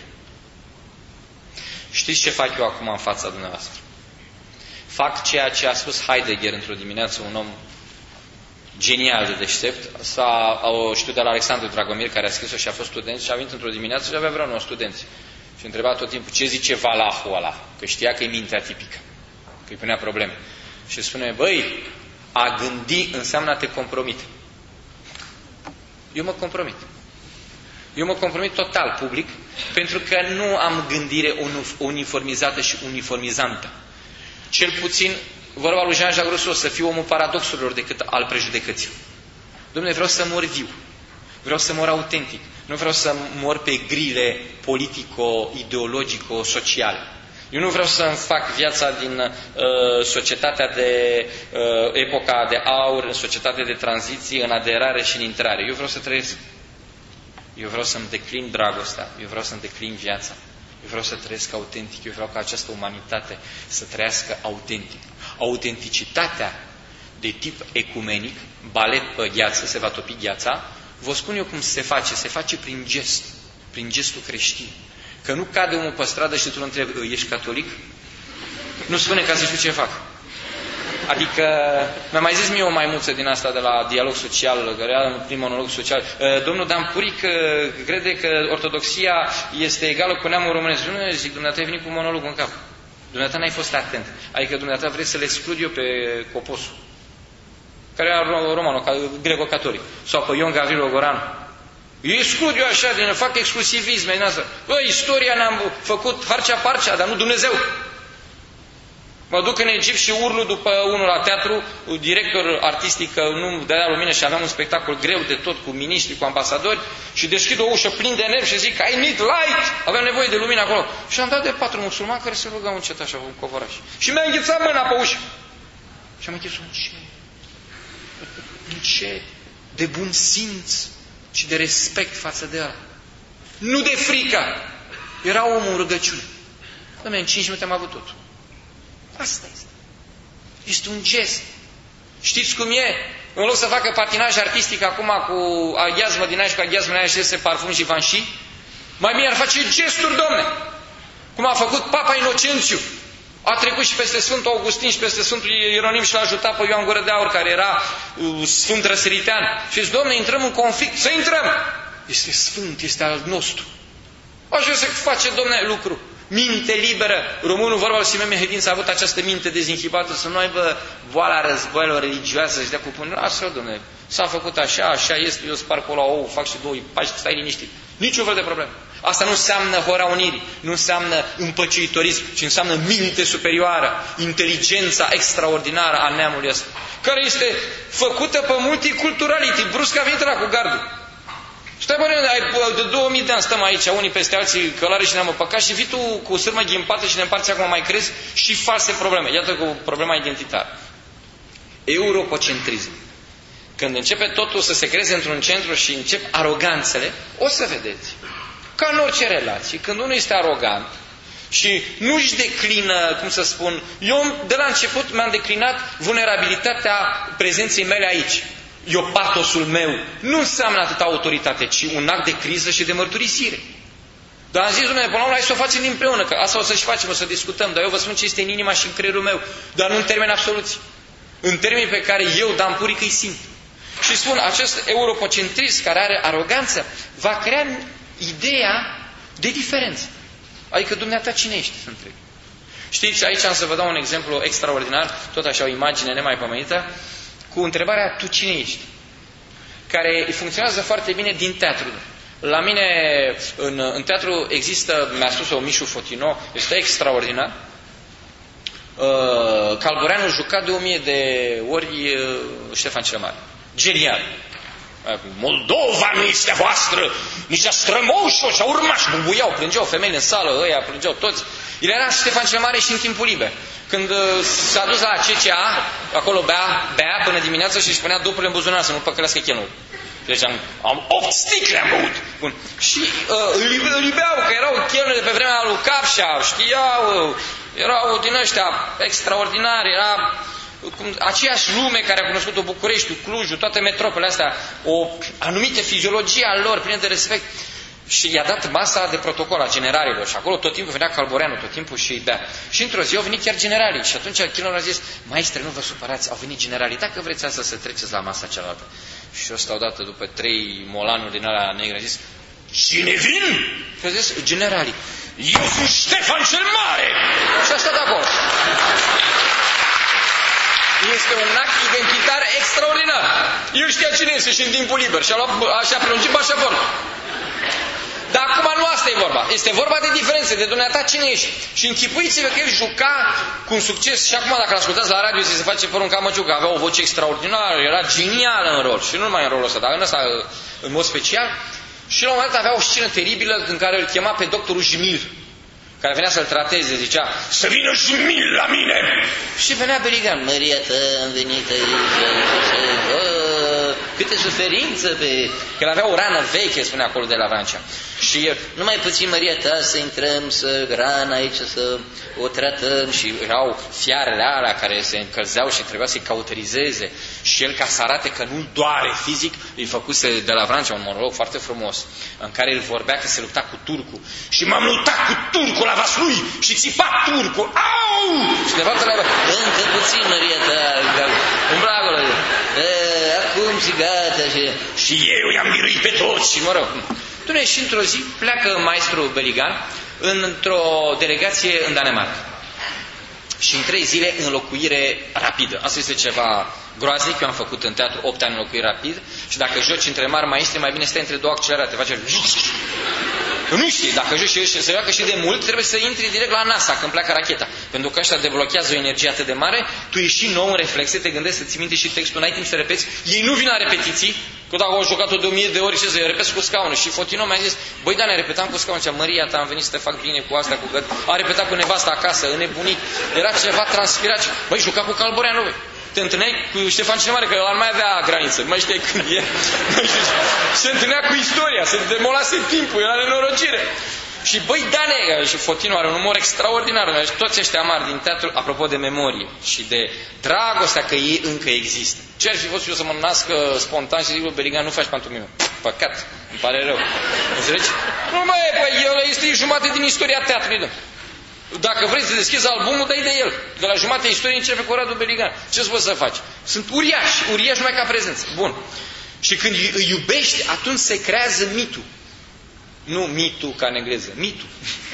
Știți ce fac eu acum în fața dumneavoastră? Fac ceea ce a spus Heidegger într-o dimineață, un om genial de deștept. S-a, o știu de la Alexandru Dragomir, care a scris-o și a fost student, și a venit într-o dimineață și avea vreo nouă studenți. Și întreba tot timpul: ce zice Valahul ăla? Că știa că e mintea tipică, că îi punea probleme. Și spune: băi, a gândi înseamnă a te compromite. Eu mă compromit. Eu mă compromit total public, pentru că nu am gândire uniformizată și uniformizantă. Cel puțin, vorba lui Jean-Jacques Rousseau, să fiu omul paradoxurilor decât al prejudecății. Dom'le, vreau să mor viu. Vreau să mor autentic. Nu vreau să mor pe grile politico-ideologico-sociale. Eu nu vreau să-mi fac viața din uh, societatea de uh, epoca de aur, în societatea de tranziție, în aderare și în intrare. Eu vreau să trăiesc. Eu vreau să-mi declin dragostea. Eu vreau să-mi declin viața. Eu vreau să trăiesc autentic. Eu vreau ca această umanitate să trăiască autentic. Autenticitatea de tip ecumenic, balet pe gheață, se va topi gheața, vă spun eu cum se face. Se face prin gest, prin gestul creștin. Că nu cade omul pe stradă și tu îl întrebi: ești catolic? Nu spune ca să știu ce fac. Adică, mi-a mai zis mie o maimuță din asta de la Dialog Social, care era un prim monolog social: domnul Dan Puric crede că ortodoxia este egală cu neamul românesc. Nu, zic, dumneata ai venit cu monologul în cap. Dumneata n-ai fost atent. Adică dumneata vrei să le exclud eu pe Coposul, care era romano, greco-catolic, sau pe Ion Gavril Ogoranu. Eu exclud eu așa, din fac exclusivism din asta. Bă, istoria ne-am făcut harcea-parcea, dar nu Dumnezeu. Mă duc în Egipt și urlu după unul la teatru, director artistic, că nu dădea lumină și aveam un spectacol greu de tot, cu miniștri, cu ambasadori, și deschid o ușă plin de nervi și zic: I need light! Aveam nevoie de lumină acolo. Și am dat de patru musulmani care se rugau încet așa, un covoraș. Și mi-a înghețat mâna pe ușă. Și am închis un ce? Un ce? De bun simț și de respect față de ăla. Nu de frică. Era omul în rugăciune. Doamne, în cinci minute am avut totul. Asta este. Este un gest. Știți cum e? În loc să facă patinaj artistic acum cu aghiazmă din aia și cu aghiazmă din aia și iese parfum și vanși, mai bine ar face gesturi, domne. Cum a făcut Papa Inocențiu. A trecut și peste Sfântul Augustin și peste Sfântul Ieronim și l-a ajutat pe Ioan Gură de Aur, care era uh, Sfânt Răsăritean. Și zice: domne, intrăm în conflict. Să intrăm! Este sfânt, este al nostru. Așa se face, domne, lucru. Minte liberă. Românul, vorba lui Simeon Mehedin, a avut această minte dezinhibată, să nu aibă boala războiilor religioase și de cu până. Lasă, domne, s-a făcut așa, așa este, eu sparg la ou, fac și două pași, stai liniștit. Nici un fel de problemă. Asta nu înseamnă hora unirii, nu înseamnă împăciuitorism, ci înseamnă minte superioară, inteligența extraordinară a neamului ăsta, care este făcută pe multiculturality. Brusc a venit ăla cu gardul. Stai, bă, de două mii de ani stăm aici, unii peste alții, călare și ne-am împăcat, și vii tu cu sârmă ghimpată și ne împarți acum, mai crezi, și false probleme. Iată cu problema identitară. Europocentrism. Când începe totul să se creeze într-un centru și încep aroganțele, o să vedeți. Ca în orice relație, când unul este arogant și nu-și declină, cum să spun, eu de la început mi-am declinat vulnerabilitatea prezenței mele aici. Eu, patosul meu, nu înseamnă atât autoritate, ci un act de criză și de mărturisire. Dar am zis: Dumnezeu, până la urmă, hai să o facem împreună, că asta o să-și facem, o să discutăm, dar eu vă spun ce este în inima și în creierul meu, dar nu în termeni absoluți, în termeni pe care eu, Dan Puric, îi simt. Și spun, acest europocentrism care are aroganță va crea ideea de diferență. Adică dumneata cine ești, să întreb. Știți, aici am să vă dau un exemplu extraordinar, tot așa o imagine nemaipomenită, cu întrebarea, tu cine ești? Care funcționează foarte bine din teatru. La mine, în, în teatru, există, mi-a spus-o Mișu Fotino, este extraordinar. Uh, Calboreanu juca de o mie de ori uh, Ștefan cel Mare. Genial. Moldova nu este voastră, nici a strămoșilor și a urmași, bumbuiau, plângeau femeile în sală, ăia plângeau toți. El era Ștefan cel Mare și în timpul liber. Când uh, s-a dus la C C A, acolo bea, bea până dimineața și își punea dopurile în buzunar să nu păcălească chelul. Deci am, am opt sticle am băut. Bun. Și uh, îl, îl iubeau, că erau chelneri de pe vremea lui Capșa, știau, uh, erau din ăștia extraordinari, era cum, aceeași lume care a cunoscut-o Bucureștiul, Clujul, toate metropole astea, o anumită fiziologie a lor, plină de respect. Și i-a dat masa de protocol a generalilor. Și acolo tot timpul venea Calboreanu, tot timpul și bea. Și într-o zi au venit chiar generalii. Și atunci chelnerul a zis, maestre, nu vă supărați, au venit generalii. Dacă vreți asta să treceți la masa cealaltă. Și ăsta odată, după trei molanuri din ala negre, a zis, cine vin? Și a zis, generalii. Eu sunt Ștefan cel Mare! Și a stat acolo. Este un act identitar extraordinar. El știa cine este și în timpul liber. Și a luat, așa prelungit pașaportul. Dar acum nu asta e vorba. Este vorba de diferențe, de dumneata cine ești. Și închipuiți-vă că el juca cu un succes. Și acum dacă l-ascultați la radio se face fără un Camăciuc, avea o voce extraordinară, era genială în rol. Și nu numai în rolul ăsta, dar în ăsta în mod special. Și la un moment dat avea o scenă teribilă în care îl chema pe doctorul Jimil, care venea să-l trateze, zicea, să vină Jimil la mine! Și venea Beligan, Maria ta, am venit aici, oh, câte suferință pe... Că el avea o rană veche, spunea acolo de la Vrancea. Și numai puțin, Maria ta, să intrăm, să rana aici, să o tratăm. Și erau fiarele alea care se încălzeau și trebuia să-i cauterizeze. Și el, ca să arate că nu doare fizic, îi făcuse de la Vrancea un monolog foarte frumos, în care el vorbea că se lupta cu turcul. Și m-am luptat cu turcul la Vaslui și țipa turcul. Au! Și de fapt la încă puțin, Maria ta, umbra acolo. Acum și gata. Și, și eu i-am biruit pe toți. Și mă rog. Dumne, și într-o zi pleacă maestru Beligan într-o delegație în Danemarca. Și în trei zile înlocuire rapidă. Asta este ceva groaznic. Eu am făcut în teatru opt ani înlocuire rapidă. Și dacă joci între mari maestri, mai bine stai între două accelerate. Face... Că nu știi, dacă joci și se joacă și de mult, trebuie să intri direct la NASA când pleacă racheta. Pentru că ăștia deblochează o energie atât de mare, tu ești și nou în reflexe, te gândești să ții minte și textul, n-ai timp să repeți. Ei nu vin la repetiții, că dacă au jucat-o de o mie de ori, ce să eu repet cu scaunul. Și Fotino mi-a zis, băi, da, ne repetam cu scaunul. Zicea, Maria ta, am venit să te fac bine cu asta, cu găt. A repetat cu nevasta acasă, înnebunit. Era ceva transpirat. Băi, juca cu Calboreanu, băi. Te întâlneai cu Ștefan cel Mare, că el mai avea graniță, nu mai știi când e. Se întâlnea cu istoria, se demolase timpul, era nenorocire. Și băi, Dane, și Fotino are un umor extraordinar, toți ăștia mari din teatru, apropo de memorie și de dragostea că ei încă există. Ce ar fi fost eu să mă nasc spontan și zic, bă, Beligan, nu faci pantomimă. Păcat, îmi pare rău. Înțelegi? Nu mai e, băi, el este jumate din istoria teatrului, dă. Dacă vrei să deschizi albumul, dai de el. De la jumătatea istoriei începe cu Radu Beligan. Ce-ți poți să faci? Sunt uriași, uriași numai ca prezență. Bun. Și când îi iubești, atunci se creează mitul. Nu mitul ca în engleză, mitul.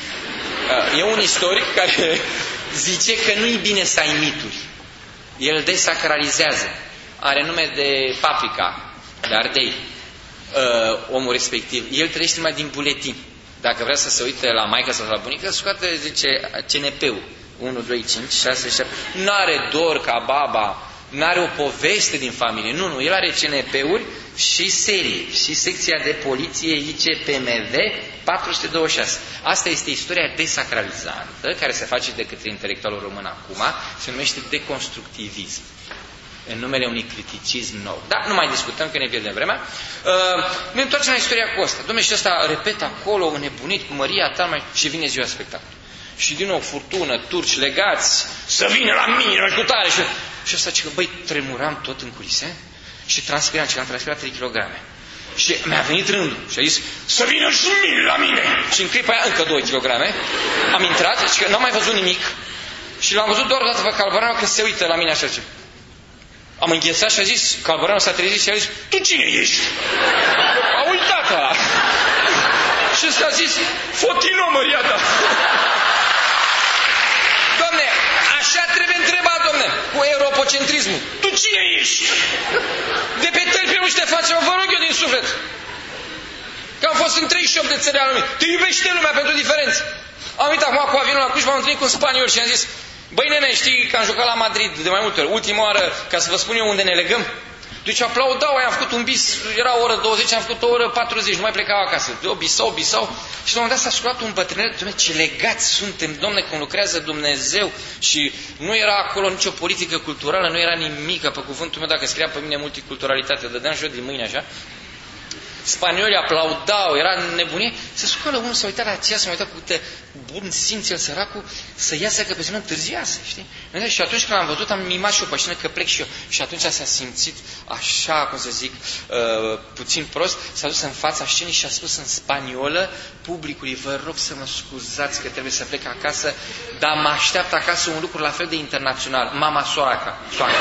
E un istoric care zice că nu e bine să ai mituri. El desacralizează. Are nume de Paprika, de ardei. Omul respectiv. El trăiește numai din buletin. Dacă vrea să se uite la maică sau la bunică, scoate, zice, C N P-ul. unu, doi, cinci, șase, șapte. Nu are dor ca baba, nu are o poveste din familie. Nu, nu, el are C N P-uri și serie. Și secția de poliție I C P M V patru sute douăzeci și șase. Asta este istoria desacralizantă, care se face de către intelectualul român acum, se numește deconstructivism. În numele unui criticism nou. Da, nu mai discutăm, că ne pierdem vremea. Uh, ne întoarcem la istoria cu asta. Dom'le, și ăsta repetă acolo, înnebunit cu Maria ta, mai... și vine ziua spectacol. Și din nou furtună, turci legați, să vină la mine, ajutare. Și, și ăsta zice că, băi, tremuram tot în culise și transpiram, și am transpirat trei kilograme. Și mi-a venit rândul și a zis, să vină și mine la mine. Și în clipa aia încă doi kilograme. Am intrat și că n-am mai văzut nimic. Și l-am văzut doar o dată pe Calboreanu că se uită la mine așa. Am înghețat și a zis, Calboreanu s-a trezit și a zis, tu cine ești? A uitat ăla. Și ăsta a zis, Fotino, Maria ta. Dom'le, așa trebuie întrebat, dom'le, cu europocentrismul. Tu cine ești? De pe tălpi nu te facem, vă rog eu din suflet. Că am fost în treizeci și opt de țări ale lumii. Te iubește lumea pentru diferențe. Am venit acum cu avionul la Cluj, m-am întâlnit cu un spaniol și am zis: băi nene, știi că am jucat la Madrid de mai multe ori. Ultima oară, ca să vă spun eu unde ne legăm. Deci aplaudau, am făcut un bis, era o oră douăzeci, am făcut o oră patruzeci, nu mai plecau acasă. Eu bisau, bisau. Și la un moment dat s-a sculat un bătrânet: dom'le, ce legați suntem, dom'le, cum lucrează Dumnezeu. Și nu era acolo nicio politică culturală, nu era nimic, pe cuvântul meu, dacă scria pe mine multiculturalitate, dădeam jos din mâine așa. Spaniolii aplaudau, era nebunie. Se scoală unul, s-a uitat la aceea, s-a uitat cu câte bun simț el săracul, să iasă că pe zi nu întârziase, știi? Și atunci când am văzut, am mimat și o pășină că plec și eu. Și atunci s-a simțit așa, cum să zic, uh, puțin prost, s-a dus în fața scenii și a spus în spaniolă publicului: vă rog să mă scuzați că trebuie să plec acasă, dar mă așteaptă acasă un lucru la fel de internațional, mama soaca. soaca.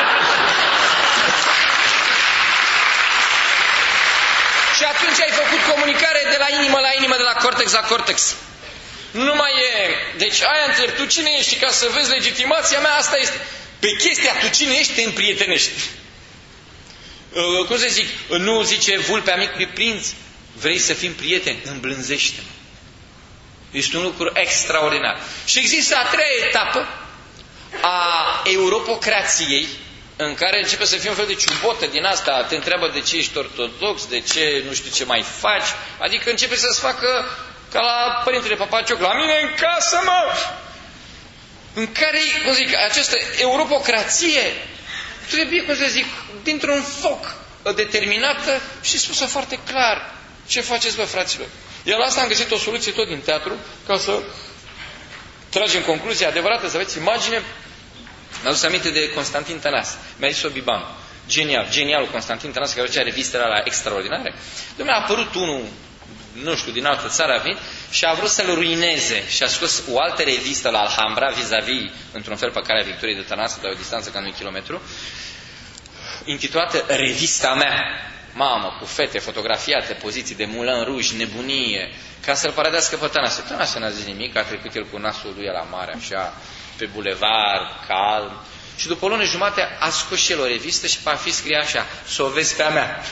Și atunci ai făcut comunicare de la inimă la inimă, de la cortex la cortex. Nu mai e... Deci aia întreb, tu cine ești? Ca să vezi legitimația mea, asta este. Pe chestia, tu cine ești, te împrietenești. Uh, cum să zic? Nu zice vulpea micului prinț: vrei să fim prieteni? Îmblânzește-mă. Este un lucru extraordinar. Și există a treia etapă a europocrației, în care începe să fie un fel de ciubotă din asta, te întreabă de ce ești ortodox, de ce nu știu ce mai faci, adică începe să-ți facă ca la părintele Papacioc: la mine în casă, mă! În care, cum zic, această europocrație trebuie, cum să zic, dintr-un foc determinată și spusă foarte clar: ce faceți, bă, fraților? Iar la asta am găsit o soluție tot din teatru, ca să tragem concluzia adevărată, să aveți imagine. Mi-a adus aminte de Constantin Tănase, mi-a zis-o Bibanu. Genial, genialul Constantin Tănase, care făcea revistele alea extraordinare. Dom'le, a apărut unul, nu știu, din altă țară a venit și a vrut să-l ruineze și a scos o altă revistă la Alhambra, vis-a-vis, într-un fel, pe Calea Victoriei de Tănase, de o distanță cam de un kilometru, intitulată Revista mea. Mamă, cu fete fotografiate, poziții de Moulin Rouge, nebunie, ca să-l paradească pe Tănase. Tănase n-a zis nimic, a trecut el cu nasul lui la mare, așa, pe bulevard, calm. Și după o lună jumate a scos și el o revistă și pe a fi scrie așa: s-o vezi pe a mea.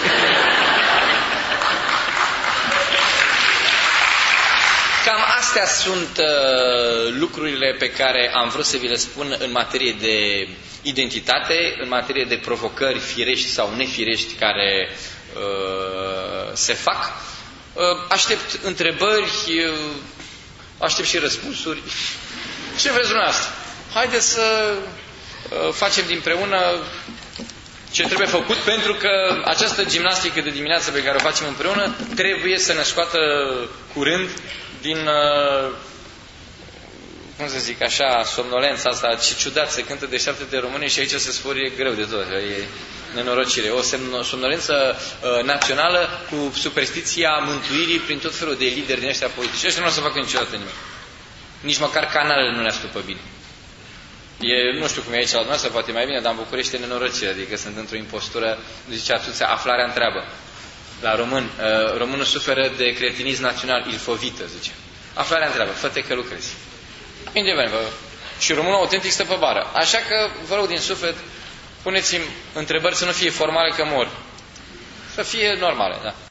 Cam astea sunt uh, lucrurile pe care am vrut să vi le spun în materie de identitate, în materie de provocări firești sau nefirești care uh, se fac. Uh, aștept întrebări, uh, aștept și răspunsuri. Ce vreți dumneavoastră? Haideți să uh, facem dinpreună ce trebuie făcut, pentru că această gimnastică de dimineață pe care o facem împreună trebuie să ne scoată curând din, uh, cum să zic așa, somnolența asta. Ce ciudat, se cântă Deșteaptă-te române și aici se sforie greu de tot. E nenorocire. O somnolență uh, națională cu superstiția mântuirii prin tot felul de lideri din ăștia politici. Ăștia nu o să facă niciodată nimic. Nici măcar canalele nu le astupă bine. E, nu știu cum e aici la dumneavoastră, poate mai bine, dar în București e nenorocire, adică sunt într-o impostură, zice Atuția, aflarea întreabă. La român, uh, românul suferă de cretinism național, ilfovită, zice. Aflarea întreabă, fă-te că lucrezi. Indiferent, vă... Și românul autentic stă pe bară. Așa că, vă rog din suflet, puneți-mi întrebări să nu fie formale că mor. Să fie normale, da.